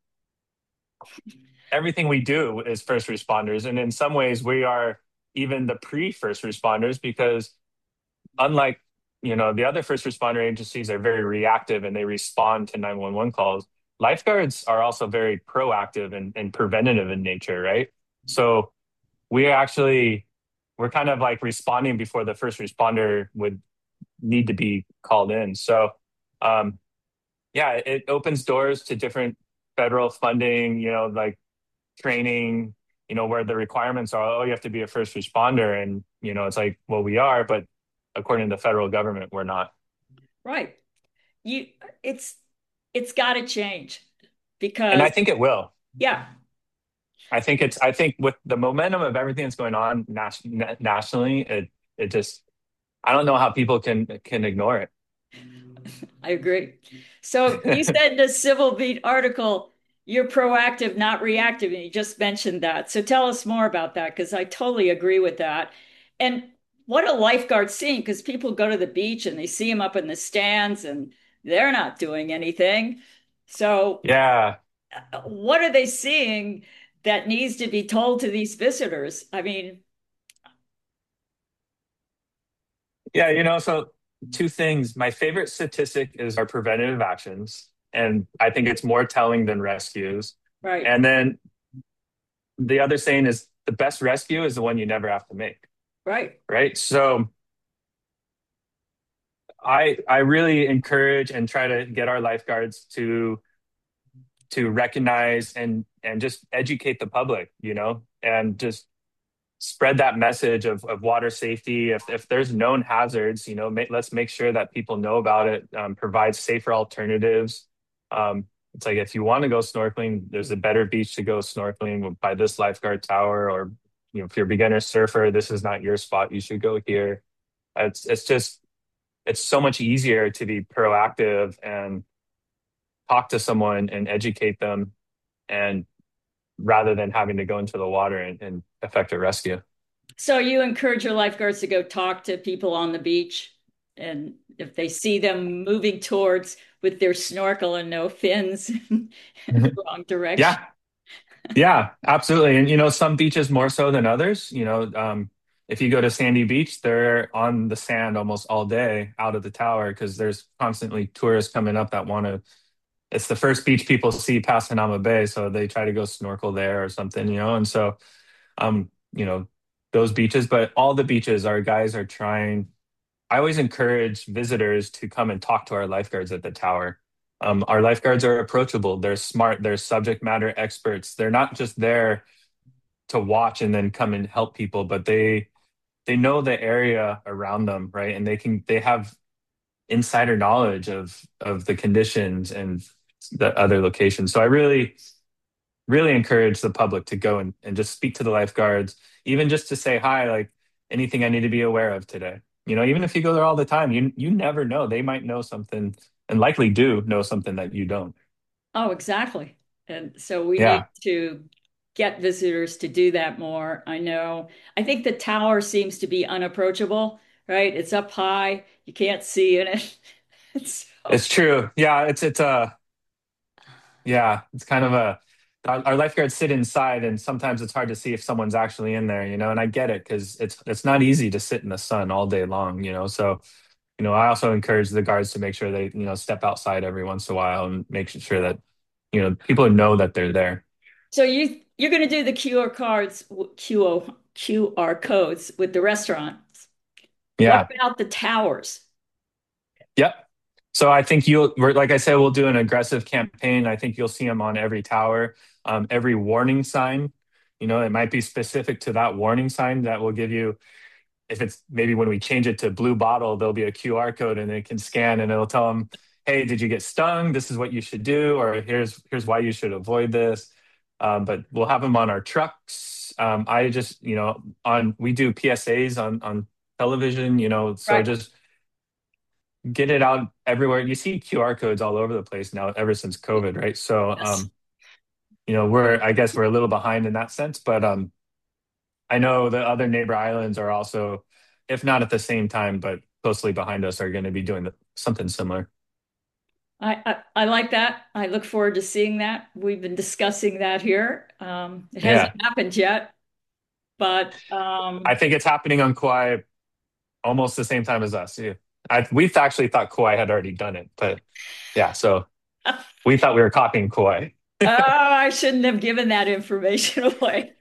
everything we do is first responders. And in some ways, we are even the pre first responders because, unlike, you know, the other first responder agencies are very reactive and they respond to nine one one calls. Lifeguards are also very proactive and, and preventative in nature, right? So we actually, we're kind of like responding before the first responder would need to be called in. So, um, yeah, it opens doors to different federal funding, you know, like training, you know, where the requirements are, oh, you have to be a first responder. And, you know, it's like, well, we are, but according to the federal government, we're not. Right. You it's it's got to change And I because think it will. yeah. I think it's, I think with the momentum of everything that's going on nas- na- nationally, it, it just, I don't know how people can, can ignore I agree. So you it. said in the Civil Beat article, you're proactive, not reactive, and you just mentioned that. So tell us more about that because I totally agree with that. And what a lifeguard seeing because people go to the beach and they see him up in the stands and they're not doing anything. So Yeah. uh, what are they seeing that needs to be told to these visitors? I mean, Yeah. You know, so two things. My favorite statistic is our preventative actions. And I think it's more telling than rescues. right, And then the other saying is the best rescue is the one you never have to make. right. Right. So I I really encourage and try to get our lifeguards to to recognize and and just educate the public, you know, and just spread that message of, of water safety. If if there's known hazards, you know, ma- let's make sure that people know about it. Um, provide safer alternatives. Um, it's like if you want to go snorkeling, there's a better beach to go snorkeling by this lifeguard tower, or you know, if you're a beginner surfer, this is not your spot. You should go here. It's it's just it's so much easier to be proactive and talk to someone and educate them, and rather than having to go into the water and, and effect a rescue. So you encourage your lifeguards to go talk to people on the beach, and if they see them moving towards with their snorkel and no fins in the Mhm. wrong direction. Yeah, yeah, absolutely. And you know, some beaches more so than others. You know, um, if you go to Sandy Beach, they're on the sand almost all day out of the tower because there's constantly tourists coming up that want to. It's the first beach people see past Hanama Bay, so they try to go snorkel there or something. You know, and so um, you know, those beaches, but all the beaches, our guys are trying. I always encourage visitors to come and talk to our lifeguards at the tower. Um, our lifeguards are approachable. They're smart. They're subject matter experts. They're not just there to watch and then come and help people, but they they know the area around them, right? And they can they have insider knowledge of of the conditions and the other locations. So I really really encourage the public to go and, and just speak to the lifeguards, even just to say hi. Like anything I need to be aware of today? You know, even if you go there all the time, you you never know. They might know something and likely do know something that you don't. Oh, exactly. And so we need Yeah. to get visitors to do that more. I know. I think the tower seems to be unapproachable, right? It's up high. You can't see in it. So, It's true. Yeah, it's it's uh yeah, it's kind of a our, our lifeguards sit inside and sometimes it's hard to see if someone's actually in there, you know, and I get it because it's it's not easy to sit in the sun all day long, you know. So, you know, I also encourage the guards to make sure they, you know, step outside every once in a while and make sure that, you know, people know that they're there. so you you're going to do the Q R cards, Q O, Q R codes with the restaurants. What Yeah. about the towers? Yep. So I think you'll, we're, like I said, we'll do an aggressive campaign. I think you'll see them on every tower, um, every warning sign. You know, it might be specific to that warning sign that will give you, if it's maybe when we change it to blue bottle, there'll be a Q R code and it can scan and it'll tell them, hey, did you get stung? This is what you should do, or here's here's why you should avoid this. Um, but we'll have them on our trucks. Um, I just, you know, on we do P S As on on television, you know, so Right. just get it out everywhere. You see Q R codes all over the place now, ever since COVID, right? So, Yes. um, you know, we're I guess we're a little behind in that sense, but um, I know the other neighbor islands are also, if not at the same time, but closely behind us, are going to be doing the, something similar. I, I I like that. I look forward to seeing that. We've been discussing that here. Um, it hasn't Yeah, happened yet, but I um, think it's happening on Kauai almost the same time as us. Yeah. I, we actually thought Kauai had already done it, but yeah, so oh, we thought we were copying Kauai. I shouldn't have given that information away.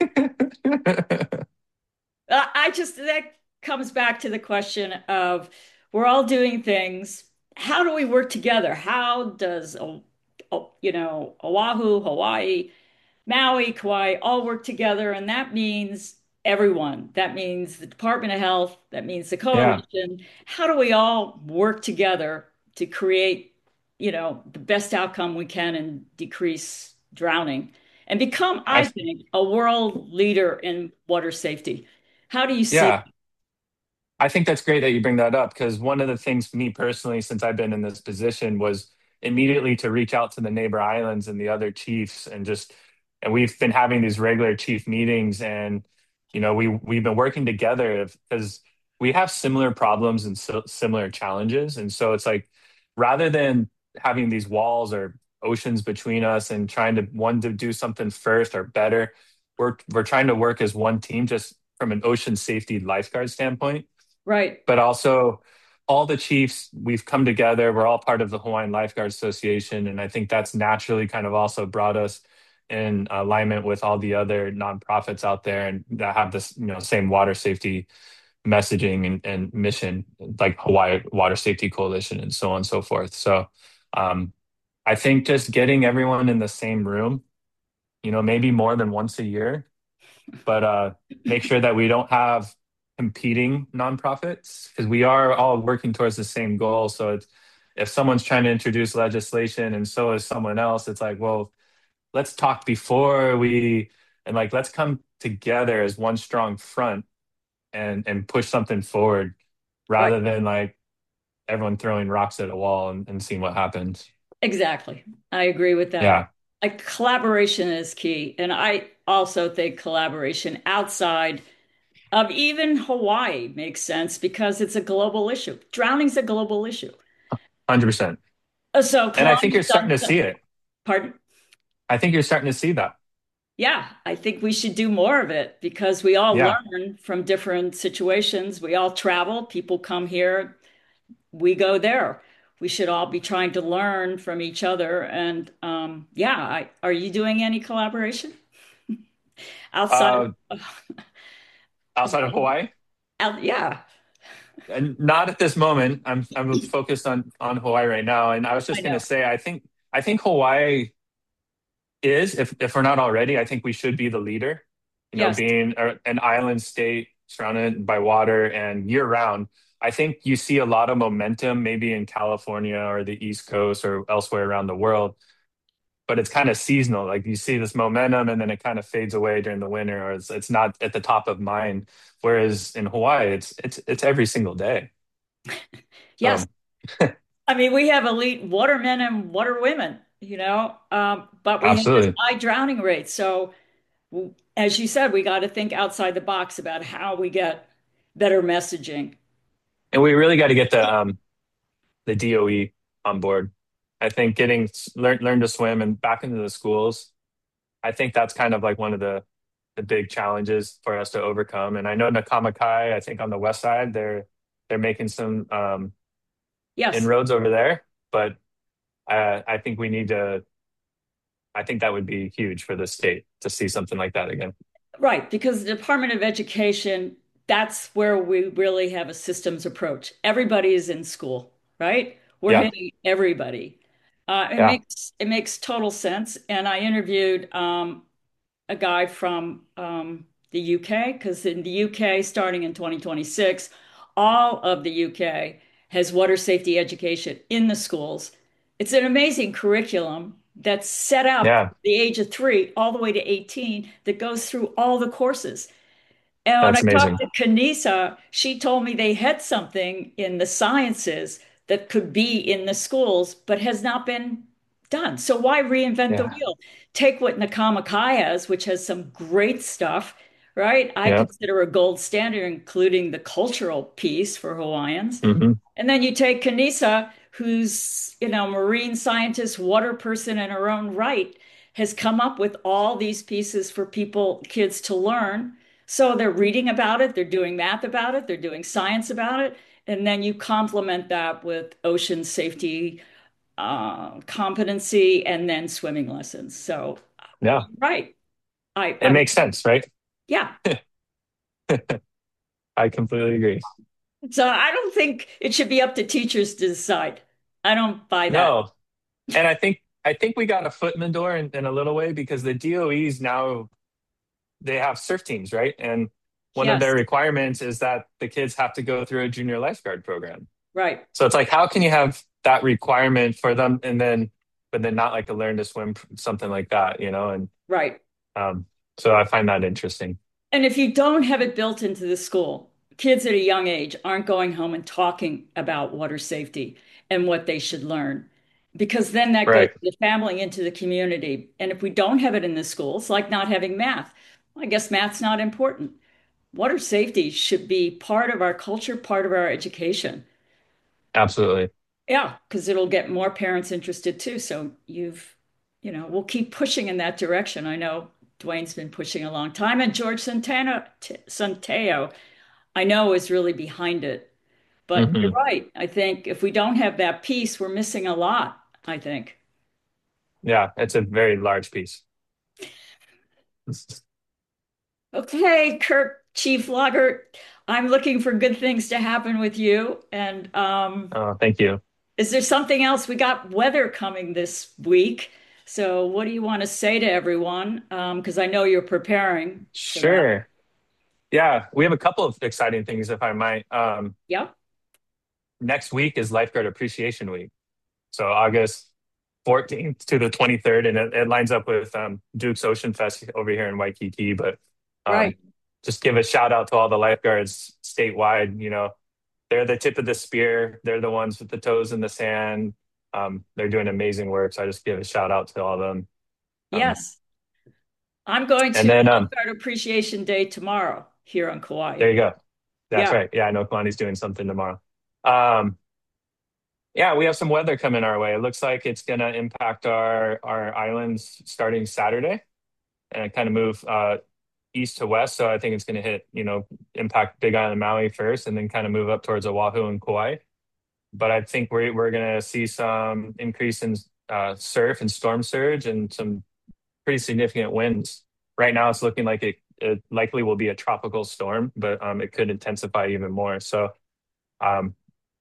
Uh, I just that comes back to the question of we're all doing things. How do we work together? How does oh, oh, you know Oahu, Hawaii, Maui, Kauai all work together, and that means everyone. That means the Department of Health, that means the Yeah, coalition. How do we all work together to create, you know, the best outcome we can and decrease drowning and become, I I think, a world leader in water safety? How do you see yeah. I think that's great that you bring that up because one of the things, me personally, since I've been in this position, was immediately to reach out to the neighbor islands and the other chiefs, and just, and we've been having these regular chief meetings, and you know, we we've been working together because we have similar problems and so, similar challenges, and so it's like rather than having these walls or oceans between us and trying to one to do something first or better, we're we're trying to work as one team, just from an ocean safety lifeguard standpoint, right? but also all the chiefs, we've come together. We're all part of the Hawaiian Lifeguard Association. And I think that's naturally kind of also brought us in alignment with all the other nonprofits out there and that have this, you know, same water safety messaging and, and mission, like Hawaii Water Safety Coalition and so on and so forth. So um, I think just getting everyone in the same room, you know, maybe more than once a year, but uh, make sure that we don't have competing nonprofits because we are all working towards the same goal. So it's, if someone's trying to introduce legislation and so is someone else, it's like, well, let's talk before we, and like let's come together as one strong front and and push something forward Right. rather than like everyone throwing rocks at a wall and, and seeing what happens. Exactly. I agree with that. Yeah, Like collaboration is key. And I also think collaboration outside of even Hawaii makes sense because it's a global issue. Drowning's a global issue. one hundred percent. Uh, So And I think Columbia's you're starting done to some, see it. pardon? I think you're starting to see that. Yeah, I think we should do more of it because we all Yeah. learn from different situations. We all travel, people come here, we go there. We should all be trying to learn from each other. And um, yeah, I, are you doing any collaboration outside Uh, of, outside of Hawaii. out, yeah, And not at this moment. I'm I'm focused on on Hawaii right now. And I was I just gonna know. say, I think I think Hawaii is, if if we're not already, I think we should be the leader. You know, Yes, being a, an island state surrounded by water and year round. I think you see a lot of momentum, maybe in California or the East Coast or elsewhere around the world. but it's kind of seasonal. Like you see this momentum and then it kind of fades away during the winter, or it's it's not at the top of mind. Whereas in Hawaii, it's it's it's every single day. Yes. So I mean, we have elite watermen and waterwomen, you know, um, but we have this absolutely. high drowning rate. So, w- as you said, we got to think outside the box about how we get better messaging. And we really got to get the um the D O E on board. I think getting s- learn learn to swim and back into the schools. I think that's kind of like one of the the big challenges for us to overcome. And I know Nakamakai, I think on the west side, they're they're making some um, Yes, inroads over there, but uh, I think we need to. I think that would be huge for the state to see something like that again. right, because the Department of Education, that's where we really have a systems approach. Everybody is in school, right? We're Yeah, hitting everybody. Uh, it yeah, makes it makes total sense. And I interviewed um, a guy from um, the U K, because in the U K, starting in twenty twenty-six, all of the U K has water safety education in the schools. It's an amazing curriculum that's set up yeah. from the age of three all the way to eighteen that goes through all the courses. And when I That's talked amazing. to Kanisa, she told me they had something in the sciences that could be in the schools, but has not been done. So why reinvent the Yeah, wheel? Take what Nakama Kai has, which has some great stuff, right? I yeah. consider a gold standard, including the cultural piece for Hawaiians. Hmm. And then you take Kanisa, who's, you know, marine scientist, water person in her own right, has come up with all these pieces for people, kids to learn. So they're reading about it, they're doing math about it, they're doing science about it, and then you complement that with ocean safety uh, competency and then swimming lessons. So, Yeah, right. I, it I'm, makes sense, right? yeah. I completely agree. So I don't think it should be up to teachers to decide. I don't buy that. No, and I think I think we got a foot in the door in, in a little way because the D O Es now they have surf teams, right? And one of Yes, their requirements is that the kids have to go through a junior lifeguard program. right, So it's like, how can you have that requirement for them and then, but then not like a learn to swim, something like that, you know? And right. um, so I find that interesting. And if you don't have it built into the school, kids at a young age aren't going home and talking about water safety and what they should learn. Because then that goes Right. to the family into the community. And if we don't have it in the schools, like not having math, well, I guess math's not important. Water safety should be part of our culture, part of our education. Absolutely. Yeah, because it'll get more parents interested too. So you've, you know, we'll keep pushing in that direction. I know Dwayne's been pushing a long time, and George Santana, T- Santeo, I know is really behind it. But you're Hmm. right. I think if we don't have that piece, we're missing a lot, I think. Yeah. It's a very large piece. Okay, Kirk, Chief Logger, I'm looking for good things to happen with you. And um, Oh, thank you. is there something else? We got weather coming this week. So, what do you want to say to everyone? Um, because I know you're preparing for that. Sure. Yeah. We have a couple of exciting things, if I might. Um, Yep. next week is Lifeguard Appreciation Week. So August fourteenth to the twenty-third, and it, it lines up with um, Duke's Ocean Fest over here in Waikiki. But um, Right. just give a shout out to all the lifeguards statewide. You know, they're the tip of the spear. They're the ones with the toes in the sand. Um, they're doing amazing work. So I just give a shout out to all of them. Um, Yes. I'm going and to then um, Lifeguard Appreciation Day tomorrow here on Kauai. there you go. That's Yeah. right. Yeah, I know Kalani's doing something tomorrow. Um, yeah, we have some weather coming our way. It looks like it's going to impact our our islands starting Saturday and kind of move uh, east to west. So I think it's going to hit, you know, impact Big Island Maui first, and then kind of move up towards Oahu and Kauai. But I think we're we're going to see some increase in uh, surf and storm surge and some pretty significant winds. Right now, it's looking like it, it likely will be a tropical storm, but um, it could intensify even more. So um,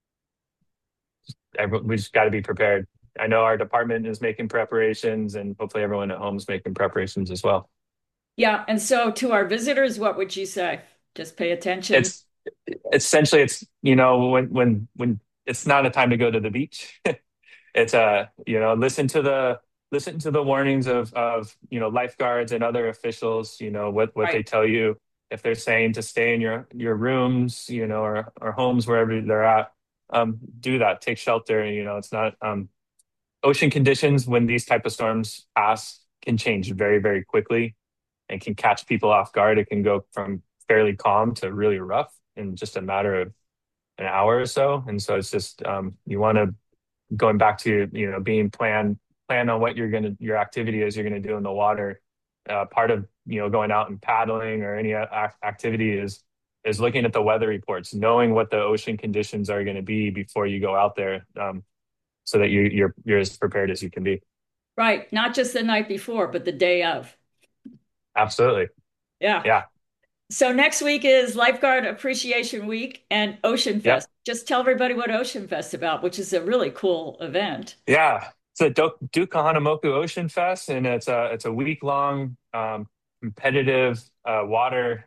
every, we just got to be prepared. I know our department is making preparations, and hopefully everyone at home is making preparations as well. Yeah. And so, to our visitors, what would you say? Just pay attention. It's essentially it's you know when when when it's not a time to go to the beach. It's uh you know listen to the listen to the warnings of of you know lifeguards and other officials. You know what what Right. they tell you if they're saying to stay in your your rooms, you know, or or homes wherever they're at. Um, do that. Take shelter. You know, it's not um, ocean conditions when these type of storms pass can change very very quickly and can catch people off guard. It can go from fairly calm to really rough in just a matter of an hour or so. And so it's just um, you want to going back to you know being plan plan on what you're gonna your activity is you're gonna do in the water. Uh, part of you know going out and paddling or any ac activity is is looking at the weather reports, knowing what the ocean conditions are going to be before you go out there, um, so that you you're you're as prepared as you can be. Right. Not just the night before, but the day of. Absolutely, Yeah. yeah, So next week is Lifeguard Appreciation Week and Ocean yep, Fest. Just tell everybody what Ocean Fest is about, which is a really cool event. yeah. It's a Duke, Duke Kahanamoku Ocean Fest, and it's a it's a week long um, competitive uh, water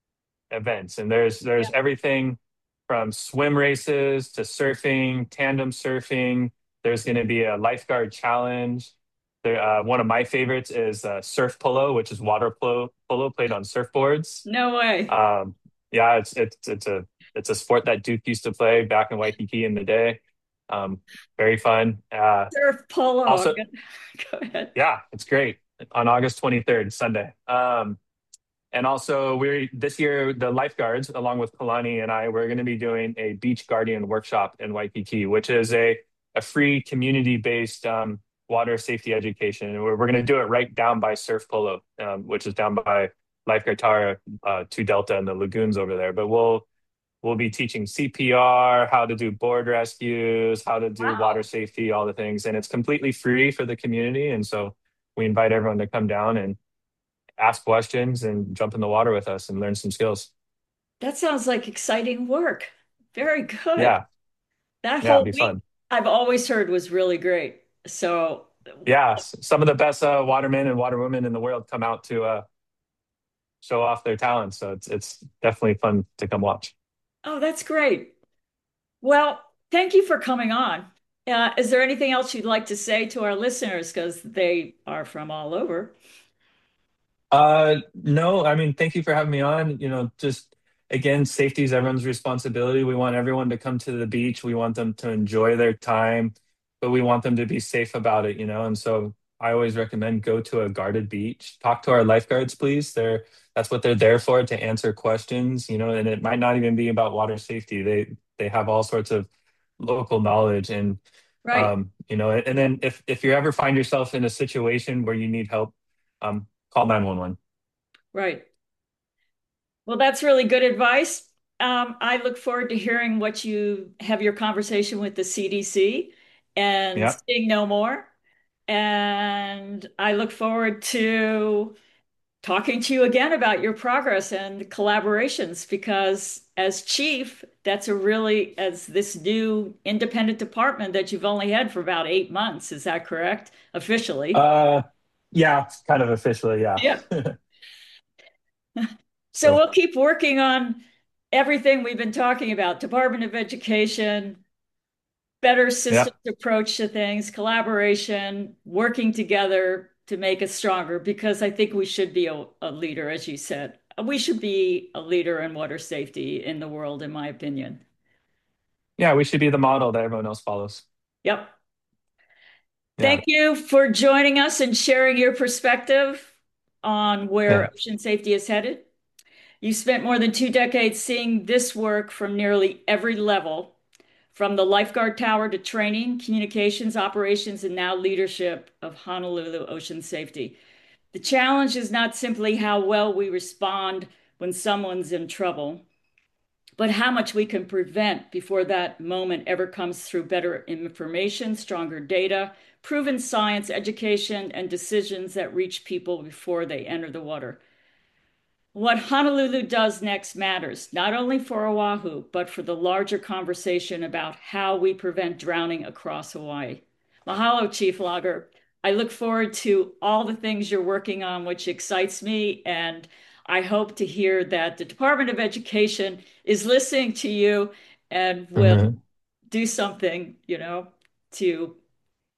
events, and there's Yeah. there's everything from swim races to surfing, tandem surfing. There's going to be a lifeguard challenge. There, uh, one of my favorites is uh, surf polo, which is water polo polo played on surfboards. No way. Um, yeah, it's it's it's a it's a sport that Duke used to play back in Waikiki in the day. Um, Very fun. Uh, Surf polo. also, Go ahead. yeah, it's great on August twenty-third, Sunday. Um, and also, we're this year the lifeguards, along with Kalani and I, we're going to be doing a beach guardian workshop in Waikiki, which is a a free community based um, water safety education. And we're, we're going to do it right down by Surf Polo, um, which is down by Lifeguard Tower, uh, two Delta, and the lagoons over there. But we'll we'll be teaching C P R, how to do board rescues, how to do water Wow. safety, all the things, and it's completely free for the community. And so we invite everyone to come down and ask questions and jump in the water with us and learn some skills. That sounds like exciting work. Very good. Yeah, That yeah, it'd whole be week fun. I've always heard was really great. So, Yeah, s- some of the best uh, watermen and waterwomen in the world come out to uh, show off their talents. So it's it's definitely fun to come watch. oh, that's great. Well, thank you for coming on. Uh, is there anything else you'd like to say to our listeners? Because they are from all over. Uh, no, I mean, thank you for having me on. You know, just again, safety is everyone's responsibility. We want everyone to come to the beach. We want them to enjoy their time, but we want them to be safe about it, you know? And so I always recommend go to a guarded beach. Talk to our lifeguards, please. They're that's what they're there for, to answer questions, you know, and it might not even be about water safety. They they have all sorts of local knowledge and Right, um, you know, and then if if you ever find yourself in a situation where you need help, um, call nine one one. right. Well, that's really good advice. Um, I look forward to hearing what you have your conversation with the C D C and Yeah. seeing no more. And I look forward to talking to you again about your progress and collaborations because as chief, that's a really, as this new independent department that you've only had for about eight months, is that correct? Officially. Uh, yeah, kind of officially, yeah. Yeah. So So, we'll keep working on everything we've been talking about, Department of Education, better yeah, systems approach to things, collaboration, working together to make us stronger, because I think we should be a, a leader, as you said. We should be a leader in water safety in the world, in my opinion. yeah, we should be the model that everyone else follows. Yep. Yeah, Thank you for joining us and sharing your perspective on where yeah. ocean safety is headed. You spent more than two decades seeing this work from nearly every level, from the lifeguard tower to training, communications, operations, and now leadership of Honolulu Ocean Safety. The challenge is not simply how well we respond when someone's in trouble, but how much we can prevent before that moment ever comes through better information, stronger data, proven science, education, and decisions that reach people before they enter the water. What Honolulu does next matters, not only for Oahu, but for the larger conversation about how we prevent drowning across Hawaii. Mahalo, Chief Logger. I look forward to all the things you're working on, which excites me. And I hope to hear that the Department of Education is listening to you and will Mhm. do something, you know, to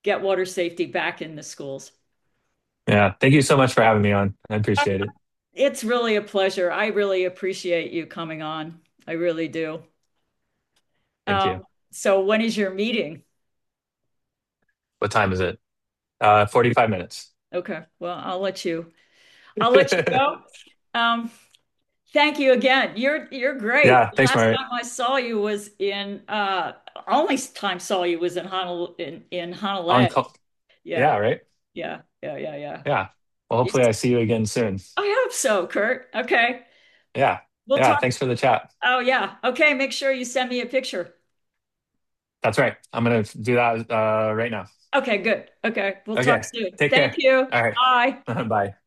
get water safety back in the schools. Yeah. Thank you so much for having me on. I Uh, appreciate it. It's really a pleasure. I really appreciate you coming on. I really do. Thank Um, you. so when is your meeting? What time is it? Uh, forty-five minutes. Okay, well, I'll let you I'll let you go. Um, Thank you again. You're you're great. Yeah. The Thanks, last Mario. time I saw you was in uh only time saw you was in Honolulu in, in On Honolulu. call. Yeah, Yeah. Right. yeah, yeah, yeah, yeah. Yeah. Well, You- hopefully I see you again soon. I hope so, Kurt. Okay. Yeah. We'll Yeah. talk. Thanks for the chat. Oh yeah. Okay, make sure you send me a picture. That's right. I'm gonna do that uh, right now. Okay, good. Okay. We'll talk Okay. soon. Take Thank care. you. All right. Bye. Bye.